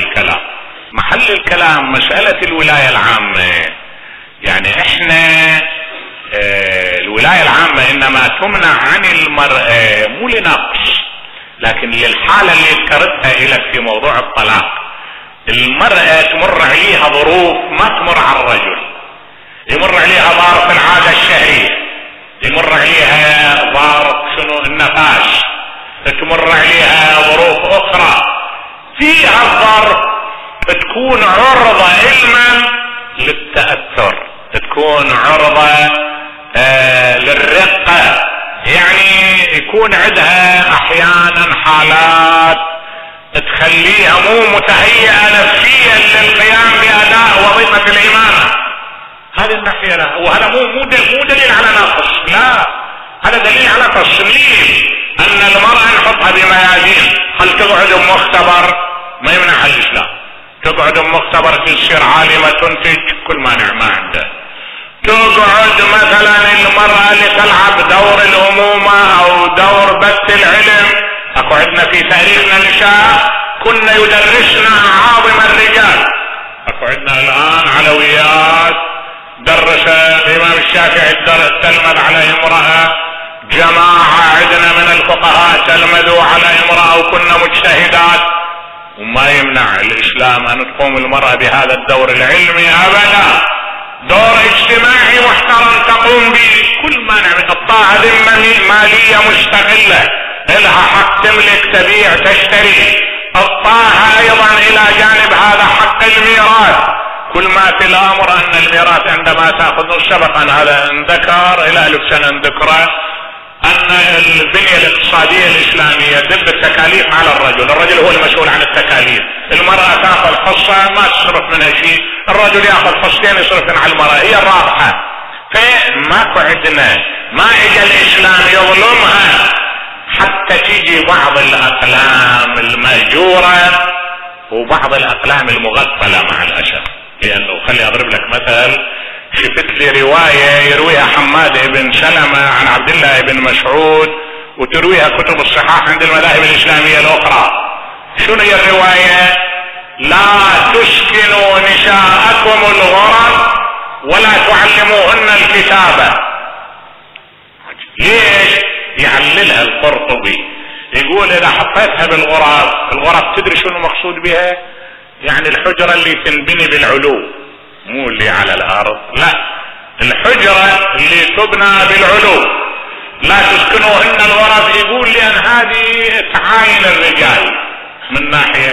محل الكلام مسألة الولاية العامة. يعني احنا الولاية العامة انما تمنع عن المرأة مو لنقص، لكن للحالة اللي ذكرتها لك في موضوع الطلاق. المرأة تمر عليها ظروف ما تمر على الرجل، يمر عليها ظرف العادة الشهرية، يمر عليها ظرف النفاس، تمر عليها ظروف اخرى فيها الظرف تكون عرضة علما للتأثر، تكون عرضة للرقة. يعني يكون عندها احيانا حالات تخليها مو متهيئة نفسيا للقيام بأداء وظيفة الإمامة. هذه الناحية لا، وهذا مو دليل على نقص، لا، هذا دليل على تصميم أن المرأة نحطها بميادين. هل تقعد مختبر؟ ما يمنعها الإسلام. تقعد مختبر تصير عالمة تنتج كل مانع ما عنده. تقعد مثلا المرأة اللي تلعب دور الأمومة أو دور بث العلم. اكو عندنا في تاريخنا نساء كنا يدرسنا عاظم الرجال. اكو عندنا الان علويات درس الامام الشافعي تلمذ على امرأة، جماعة عندنا من الفقهاء تلمذوا على امرأة وكنا مجتهدات. وما يمنع الاسلام ان تقوم المرأة بهذا الدور العلمي ابدا. دور اجتماعي محترم تقوم به، كل ما نعمل. الطاعة ذمة مالية مستقلة، لها حق تملك تبيع تشتري. الطاعة ايضا الى جانب هذا حق الميراث، كل ما في الامر ان الميراث عندما تاخذ سبقا هذا انذكر الى 1000 سنه انذكره ان البنيه الاقتصاديه الاسلاميه دب التكاليف على الرجل هو المسؤول عن التكاليف، المراه تاخذ حصه ما تصرف منها شيء، الرجل ياخذ حصتين يصرفن على المراه، هي الرابحه. فماكو عندنا ما اجى الاسلام يظلمها حتى تيجي بعض الاقلام المأجوره وبعض الاقلام المغفله مع الاسف. لانه خلي اضرب لك مثل، شفت لي روايه يرويها حماد بن سلمة عن عبد الله بن مسعود وترويها كتب الصحاح عند المذاهب الاسلاميه الاخرى. شنو هي الروايه؟ لا تسكنوا نساءكم الغرف ولا تعلموهن الكتابه. ليش؟ يعللها القرطبي يقول اذا حطيتها بالغرف، الغرف تدري شنو المقصود بها؟ يعني الحجره اللي تنبني بالعلو مو اللي على الارض، لا الحجره اللي تبنى بالعلو. لا تسكنوهن الغرف يقول لان هذه تعاين الرجال من ناحيه،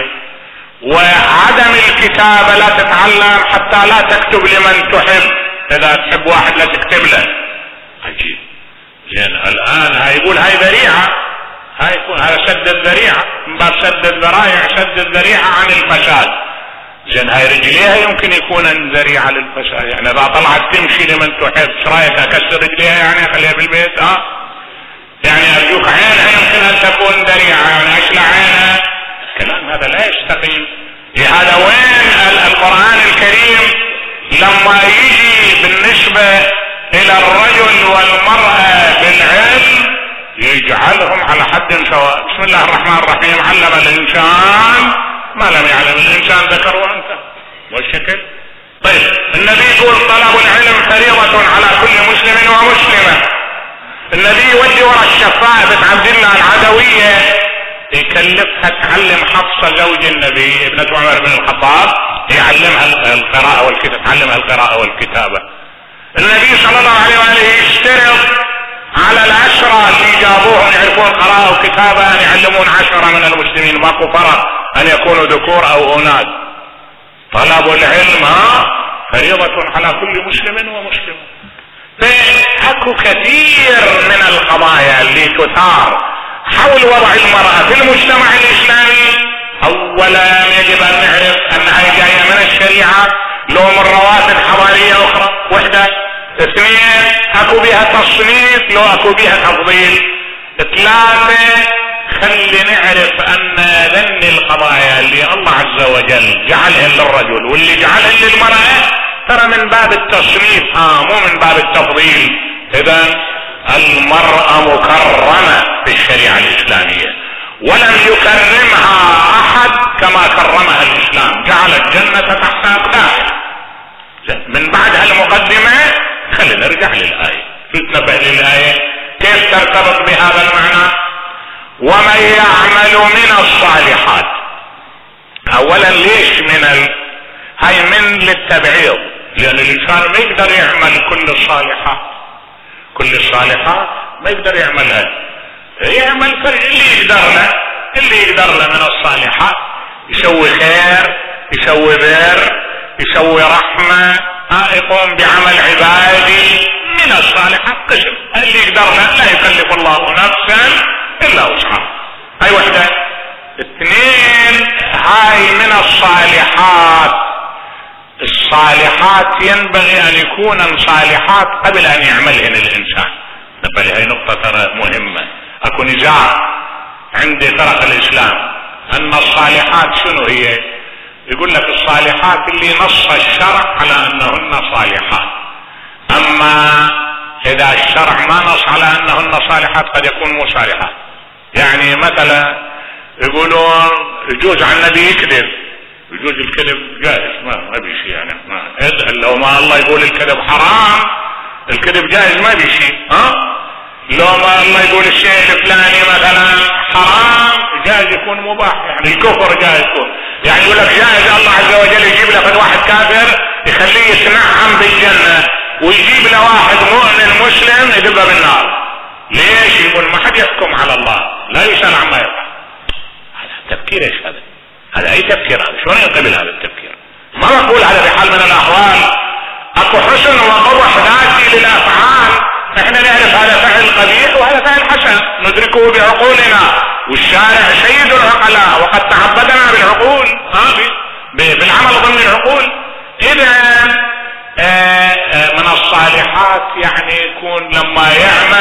وعدم الكتابه لا تتعلم حتى لا تكتب لمن تحب، اذا تحب واحد لا تكتب له. عجيب. زين الان هيقول هاي ذريعه، هاي يكون هذا سد الذريعه، من باب سد الذرائع سد الذريعه عن الفساد. زين هاي رجليها يمكن يكون ذريعه للفساد، يعني اذا طلعت تمشي لمن تحب، ايش رايك اكسر رجليها يعني اخليها بالبيت؟ يعني ارجوك عينها يمكن ان تكون ذريعه، يعني اشلع عينها، الكلام هذا لا يستقيم. هذا وين القرآن الكريم لما يجي بالنسبة الى الرجل والمرأة بالعلم يجعلهم على حد سواء. بسم الله الرحمن الرحيم، علم الانسان ما لم يعلم الانسان ذكر وانثى والشكل. طيب النبي يقول طلب العلم فريضة على كل مسلم ومسلمة. النبي يودي ورا الشفاعة بنت عبد الله العدوية يكلفها تعلم حفصة زوج النبي ابنة عمر بن الخطاب، يعلمها القراءة والكتابة، تعلمها القراءة والكتابة. النبي صلى الله عليه وآله يشترط على العشرة اللي جابوهم يعرفون قراءة وكتابة ان يعلمون 10 من المسلمين، ماكو فرق ان يكونوا ذكور او اناث. طلب العلم فريضة على كل مسلم ومسلمة. اكو كثير من القضايا اللي تثار حول وضع المرأة في المجتمع الاسلامي. اولا يجب ان نعرف انها جاية من الشريعة لو من رواتب حضارية اخرى، وحدة. 2 اكو بها تصنيف لو اكو بها تفضيل. 3 خلي نعرف ان ذن القضايا اللي الله عز وجل جعلها للرجل واللي جعلها للمرأة ترى من باب التصنيف مو من باب التفضيل. اذا المرأة مكرمة في الشريعة الاسلامية ولم يكرمها احد كما كرمها الاسلام، جعل الجنة تحت اقدامها. من بعد هالمقدمة خلينا نرجع للآية، نتنبه للآية كيف ترتبط بهذا المعنى. ومن يعمل من الصالحات. اولا ليش هاي من للتبعيض، لان الانسان ما يقدر يعمل كل الصالحات، كل الصالحات ما يقدر يعملها، يعمل اللي يقدر له من الصالحات، يسوي خير، يسوي بر، يسوي رحمة، يقوم بعمل عبادي من الصالحات قسم. اللي يقدر له لا يكلف الله نفسا الا وسعها. هاي وحدة. 2 هاي من الصالحات. الصالحات ينبغي ان يكون صالحات قبل ان يعملهن الانسان. نبالي هاي نقطة ترى مهمة. اكو نزاع عند فرق الاسلام ان الصالحات شنو هي. يقول لك الصالحات اللي نص الشرع على انهن صالحات، اما اذا الشرع ما نص على انهن صالحات قد يكون مو صالحات. يعني مثلا يقولون يجوز على النبي يكذب، يجوز الكذب جائز، ما بيشي يعني لو ما الله يقول الكذب حرام الكذب جائز ما بيشي. لو ما الله يقول الشيء الفلاني مثلا حرام جائز يكون مباح، يعني الكفر جائز يكون، يعني يقول لك جائز الله عز وجل يجيب لك واحد كافر يخليه يتنعم بالجنة ويجيب له واحد مؤمن مسلم يدبه بالنار. ليش؟ يقول ما حد يحكم على الله، لا يسأل عما يفعل. هذا تفكير ايش هذا؟ هذا اي تفكير هذا؟ شلون ينقبل هذا التفكير؟ ما مقبول هذا بحال من الاحوال. اكو حسن وقبح ذاتي للافعال، نحن نعرف هذا فعل قبيح وهذا فعل حسن ندركه بعقولنا، والشارع سيد العقلاء وقد تعبدنا بالعقول بالعمل ضمن العقول. اذا من الصالحات يعني يكون لما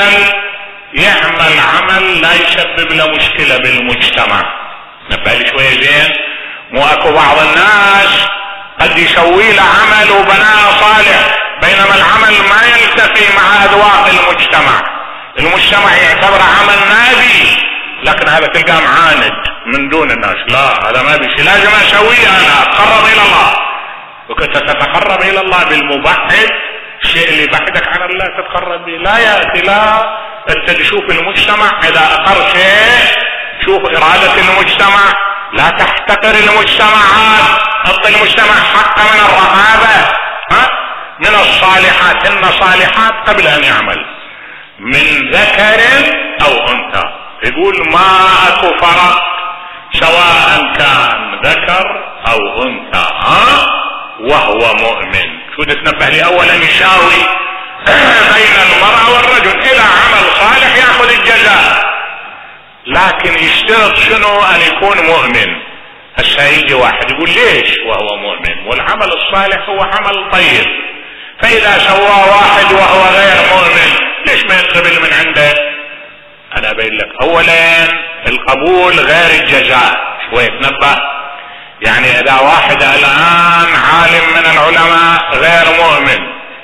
يعمل عمل لا يسبب له مشكلة بالمجتمع. نبه لي شوية زين، مو اكو بعض الناس قد يسوي له عمل وبناء صالح بينما العمل ما يلتقي مع اذواق المجتمع يعتبر عمل نابي، لكن هذا تلقاه معاند من دون الناس. لا هذا ما بيصير، لازم اسويه انا اتقرب الى الله. وكنت تتقرب الى الله بالمبعد، الشيء اللي يبعدك عن الله تتقرب به. لا ياتي لا انت تشوف المجتمع اذا اقر شيء، شوف اراده المجتمع، لا تحتقر المجتمعات، اعطي المجتمع حقه من الرقابه. من الصالحات ان صالحات قبل ان يعمل من ذكر او انثى، يقول ما اكو فرق سواء كان ذكر او انثى وهو مؤمن. شو تتنبه لي؟ اولا يساوي بين المرأة والرجل، اذا عمل صالح ياخذ الجزاء، لكن يشترط شنو؟ ان يكون مؤمن. هسه يجي واحد يقول ليش وهو مؤمن والعمل الصالح هو عمل طيب، فاذا سوى واحد وهو غير مؤمن ليش ما ينقبل من عنده؟ انا ابين لك. اولا القبول غير الجزاء، شوية تنبه. يعني اذا واحد الان عالم من العلماء غير مؤمن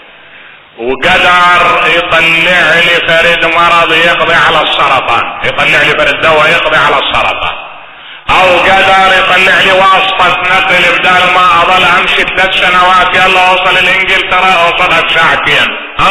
وقدر يطلع لي فرد مرض يقضي على السرطان، يطلع لي فرد دواء يقضي على السرطان، او قدر يطلع لي واسطة نقل بدال ما اظل امشي 3 سنوات يلا اوصل الانجلترا اوصلها بساعتين،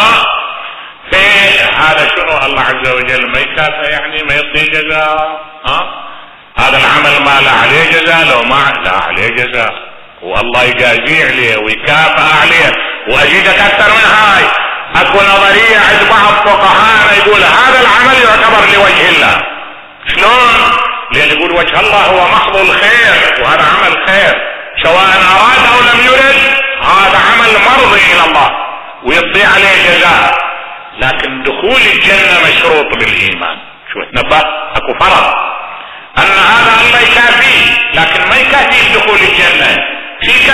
هذا شنو؟ الله عز وجل ما يكافئ، يعني ما يعطي جزاء. هذا العمل ما لا عليه جزاء، لو ما لا عليه جزاء، والله يجازيه عليه ويكافئ عليه. واجيك اكثر من هاي، اكو نظرية عند بعض فقهاء يقول هذا العمل يعتبر لوجه الله. شلون؟ لان يقول وجه الله هو محض الخير، وهذا عمل خير سواء اراد او لم يرد، هذا عمل مرضي الى الله ويطيع عليه جزاء. لكن دخول الجنة مشروط بالايمان. شو تنبه؟ اكو فرض ان هذا الله يكافيه، لكن ما يكافي دخول الجنة. في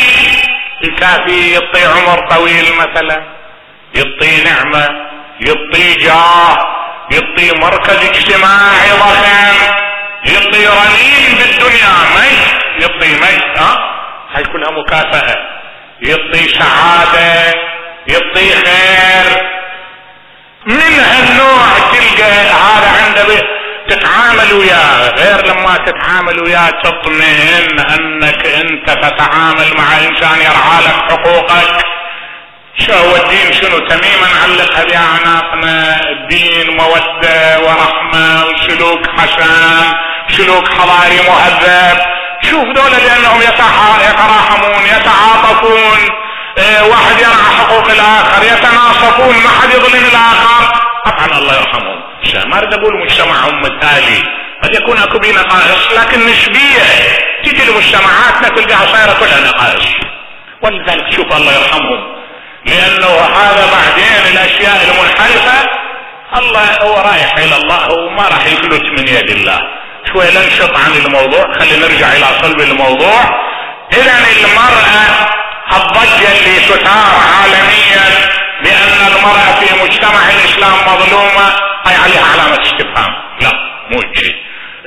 كافي يعطي عمر طويل مثلا، يعطي نعمة، يعطي جاه، يعطي مركز اجتماعي ضخم، يعطي رنين بالدنيا، يعطي مجد، هاي كلها مكافأة. يعطي سعادة، يعطي خير. من هالنوع تلقى هذا عنده تتعامل وياه، غير لما تتعامل وياه تطمئن انك انت تتعامل مع انسان يرعى لك حقوقك. شو هو الدين؟ شنو؟ تميما علقها باعناقنا. الدين مودة ورحمة وسلوك حسن، سلوك حضاري مهذب. شوف دولة لانهم يتراحمون، يتعاطفون، واحد يرعى حقوق الاخر، يتناصفون، ما حد يظلم الاخر. طبعا الله يرحمهم. ما اريد اقول مجتمعهم مثالي، قد يكون اكو بيه نقائص لكن نسبية. تيجي لمجتمعاتنا تلقاها صايرة كلها نقائص، ولذلك تشوف الله يرحمهم. لانه هذا بعدين الاشياء المنحرفة الله هو رايح الى الله وما راح يفلت من يد الله. شوي ننشط عن الموضوع، خلينا نرجع الى صلب الموضوع. اذا المرأة الضجة اللي تثار عالميا بان المرأة في مجتمع الاسلام مظلومة، هاي عليها علامة استفهام. لا مو شيء.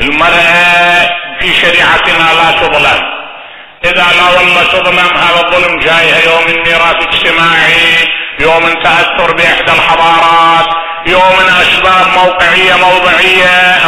المرأة في شريعتنا لا تظلم. اذا لا والله تظلم، هذا الظلم جايها يوم انيراف اجتماعي، يوم تأثر باحدى الحضارات، يوم من اسباب موقعية موضعية.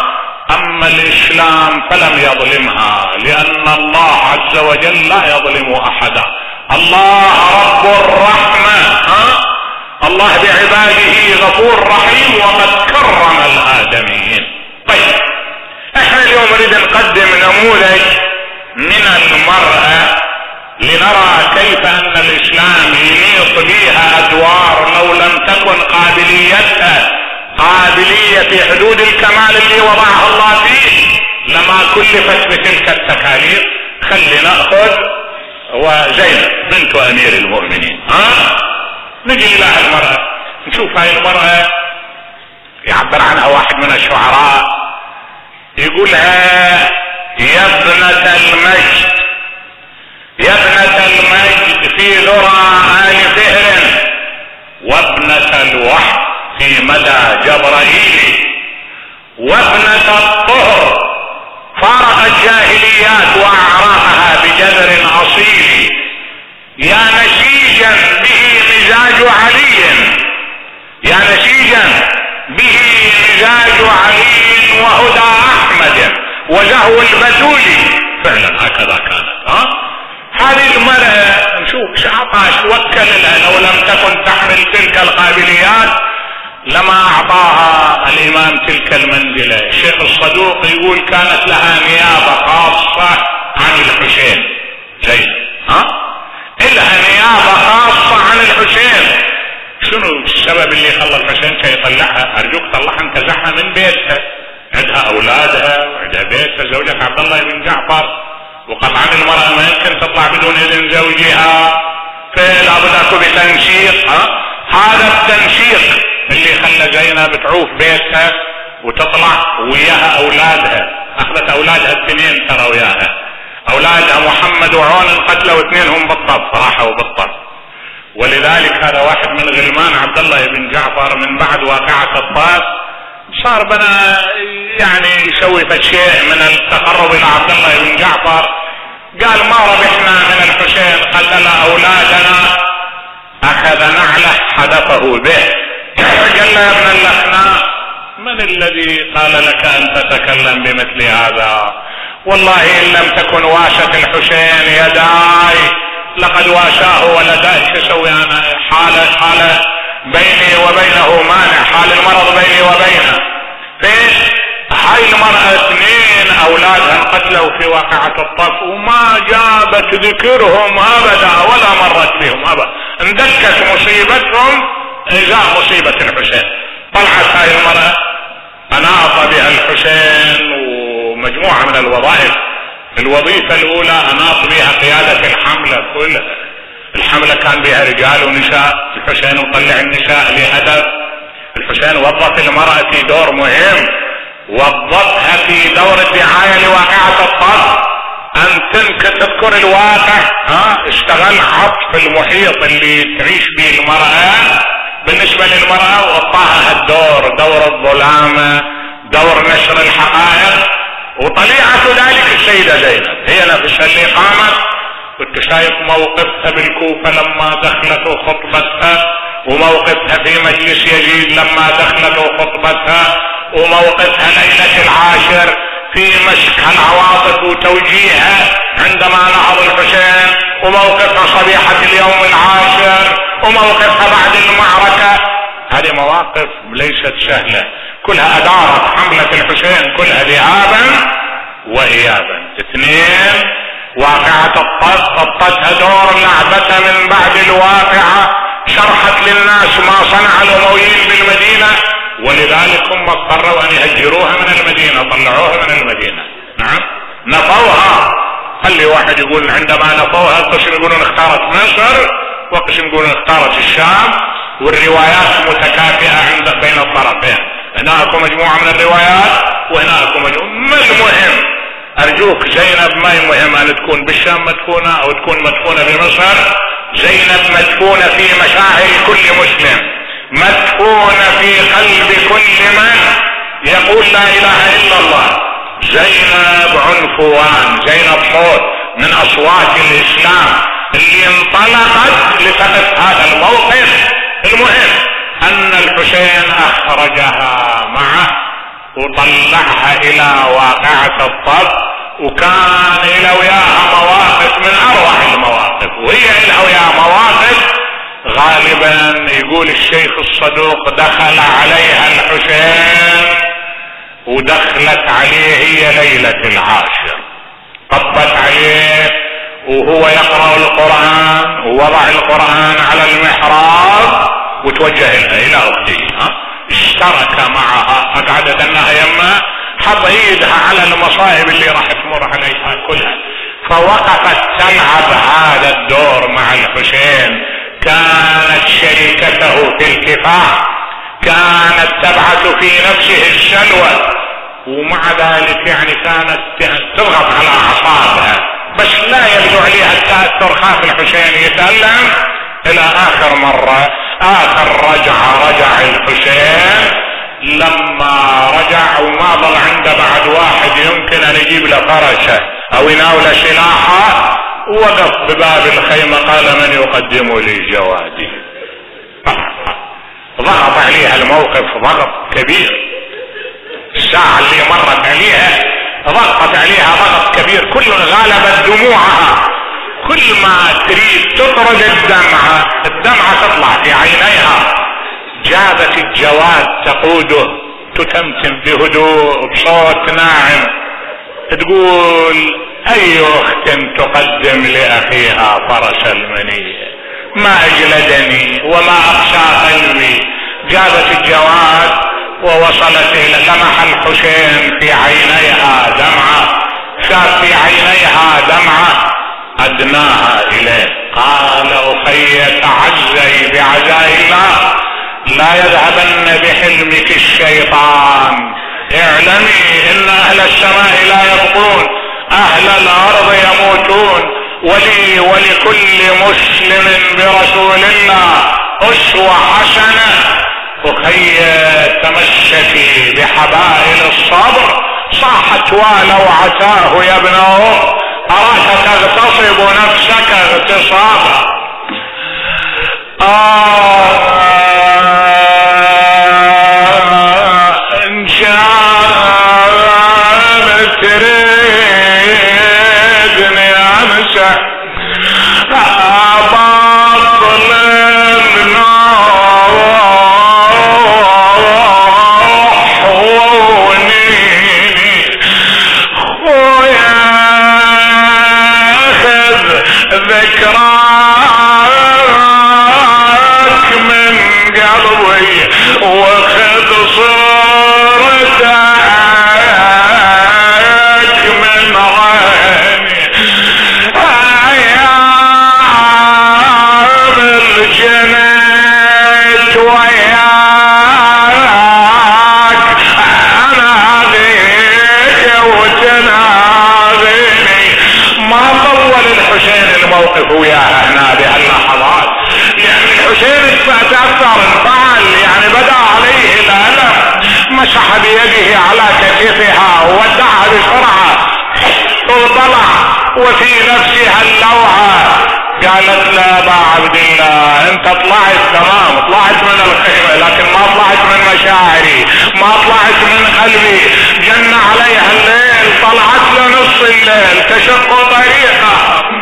اما الاسلام فلم يظلمها، لان الله عز وجل لا يظلم احدا. الله رب الرحمة، الله بعباده غفور رحيم وقد كرم الآدميين. طيب احنا اليوم نريد نقدم نموذج من المرأة لنرى كيف ان الاسلام ينيط بها ادوار لو لم تكن قابليتها قابلية في حدود الكمال اللي وضعها الله فيه لما كلفت بتلك التكاليف. خلي نأخذ وزينب بنت امير المؤمنين. نجي الى المرأة، نشوف هاي المرأة يعبر عنها واحد من الشعراء يقولها: يا ابنة المجد، يا ابنة المجد في ذرى آل فهر، وابنة الوحي في مدى جبرائيل، وابنة الطهر فارق الجاهليات واعراقها بجذر اصيل، يا نسيجا به مزاج علي، يا نسيجا به مزاج علي وهدى احمد وزهو البتول. فعلا هكذا كانت. هذه المرأة نشوف شعطاش وكل لها، لو لم تكن تحمل تلك القابليات لما اعطاها الامام تلك المنزلة. الشيخ الصدوق يقول كانت لها نيابة خاصة عن الحسين. زين لها نيابة خاصة عن الحسين. شنو السبب اللي خلى الحسين يطلعها؟ ارجوك طلعها انتزعها من بيتها، عندها اولادها وعندها بيتها، زوجة عبد الله بن جعفر، وقطعا المرأة ما يمكن تطلع بدون اذن زوجها، فلابد اكو بتنسيق. هذا التنسيق اللي خلى زينب تعوف بيتها وتطلع وياها اولادها. اخذت اولادها الاثنين ترى وياها، اولادها محمد وعون قتلوا اثنينهم بالضبط، راحوا بالضبط. ولذلك هذا واحد من غلمان عبد الله بن جعفر من بعد واقعة الطائف صار بنا يعني يسوي شيء من التقرب الى عبد الله بن جعفر. قال: ما ربحنا من الحسين قتل اولادنا، اخذ نعله حدفه به. قال له: يا ابن اللخناء، من الذي قال لك ان تتكلم بمثل هذا؟ والله ان لم تكن واشت الحسين يداي لقد واشاه ولداي. شو اسوي انا؟ حاله بيني وبينه مانع، حال المرض بيني وبينه. فيش هاي المرأة اثنين اولادها انقتلوا في واقعة الطف وما جابت ذكرهم ابدا ولا مرت بهم ابدا، اندكت مصيبتهم ازاء مصيبة الحسين. طلعت هاي المرأة اناط بها الحسين ومجموعة من الوظائف. الوظيفة الاولى اناط بها قيادة الحملة كلها. الحملة كان بها رجال ونساء، الحسين وطلع النساء لهدف. الحسين وظف المرأة في دور مهم، وظفها في دور الدعاية لواقعة الطف. ان تذكر الواقع، اشتغل عطف المحيط اللي تعيش به المرأة بالنسبة للمرأة، وأعطاها الدور، دور الظلامة، دور نشر الحقائق. وطليعة ذلك السيدة زينب هي نفسها اللي قامت. كنت شايف موقفها بالكوفة لما دخلت خطبتها، وموقفها في مجلس يزيد لما دخلت خطبتها، وموقفها ليلة العاشر في مسك العواطف وتوجيهها عندما نهض الحسين، وموقفها صبيحة اليوم العاشر، وموقفها بعد المعركة. هذه مواقف ليست سهلة، كلها أدارت حملة الحسين كلها ذهابا وإيابا. اثنين، واقعة الطف خطتها دور لعبتها من بعد الواقعة، شرحت للناس ما صنع الأمويين بالمدينة، ولذلك هم اضطروا أن يهجروها من المدينة، طلعوها من المدينة. نعم، نفوها. خلي واحد يقول عندما نفوها قسم يقولون اختارت مصر وقسم يقولون اختارت الشام، والروايات متكافئة بين الطرفين. هنا اكو مجموعة من الروايات وهنا اكو مجموعة. ما المهم، ارجوك زينب ما المهم ان تكون بالشام مدفونة او تكون مدفونة بمصر. زينب مدفونة في مشاعر كل مسلم، مدفونة في قلب كل من يقول لا اله الا الله. زينب عنفوان، زينب صوت من اصوات الاسلام اللي انطلقت لتقف هذا الموقف. المهم ان الحسين اخرجها معه وطلعها الى واقعة الطف، وكان الى وياها مواقف من اروع المواقف، وهي الى وياها مواقف غالبا يقول الشيخ الصدوق دخل عليها الحسين ودخلت عليه هي ليلة العاشر، طبت عليه وهو يقرأ القرآن، ووضع القرآن على المحراب وتوجه إلى أخته. اشترك معها، أقعدت أنها يما، حط ايدها على المصائب اللي راح تمر عليها كلها، فوقفت تلعب هذا الدفاع، كانت تبعث في نفسه الشلوى، ومع ذلك يعني كانت تضغط على أعصابها بس لا يبدو عليها التأثر. خاف الحسين يتألم إلى آخر مرة. آخر رجع الحسين، لما رجع وما ظل عنده بعد واحد يمكن أن يجيب له فرشه أو يناول سلاحه، وقف بباب الخيمة قال: من يقدم لي جوادي؟ ضغط عليها الموقف ضغط كبير. الساعة اللي مرت عليها ضغطت عليها ضغط كبير، كل غالبت دموعها، كل ما تريد تطرد الدمعة تطلع في عينيها. جابت الجواد تقوده تتمتم بهدوء بصوت ناعم تقول: أي أخت تقدم لأخيها فرس المنية، ما أجلدني وما أقسى قلبي. جابت الجواد ووصلت إلى لمح الحسين في عينيها دمعة، شاف في عينيها دمعة، أدناها إليه قال: أخي تعزي بعزاء الله، لا يذهبن بحلمك الشيطان، اعلمي إن أهل السماء لا يبقون، أهل الأرض يموتون، ولي ولكل مسلم برسول الله أسوة حسنة. أخي تمسكي بحبائل الصبر. صاحت: ولو عتاه يا ابن أراك تغتصب نفسك اغتصابا. إن كانت تريدني أمسح أبطل النوح ونيني خويا أخذ ذكراك من قلبي وخذ صورتك من عيني، أيام الجنة وياك أناديك وتناديني. ما طول الحسين الموقف وياها هنا بهاللحظات، يعني الحسين تأثر انفعل، يعني بدأ عليه الألم، مسح بيده على كتفها وودعها بسرعة وطلع وفي نفسها اللوعة. قالت: لا أبا عبد الله، انت طلعت تمام، طلعت من الخيمة لكن ما طلعت من مشاعري، ما طلعت من قلبي. جن عليها الليل، طلعت لنص الليل تشق طريقها.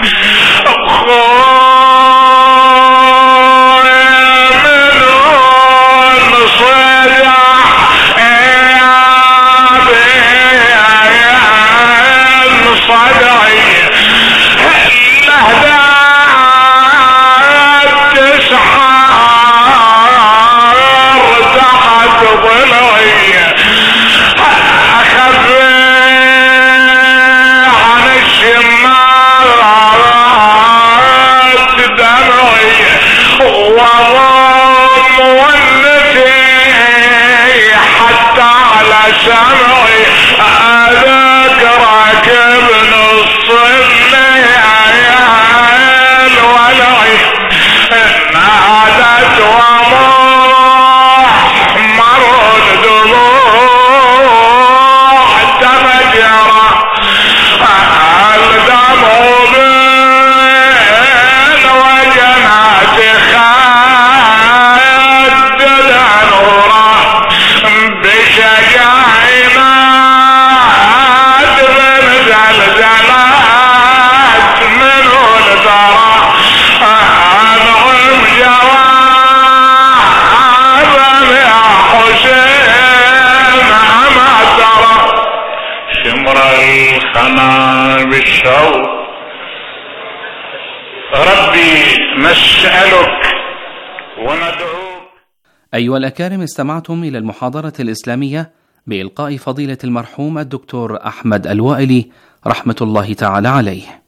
ربي نسألك وندعوك. أيها الأكارم، استمعتم إلى المحاضرة الإسلامية بإلقاء فضيلة المرحوم الدكتور أحمد الوائلي رحمة الله تعالى عليه.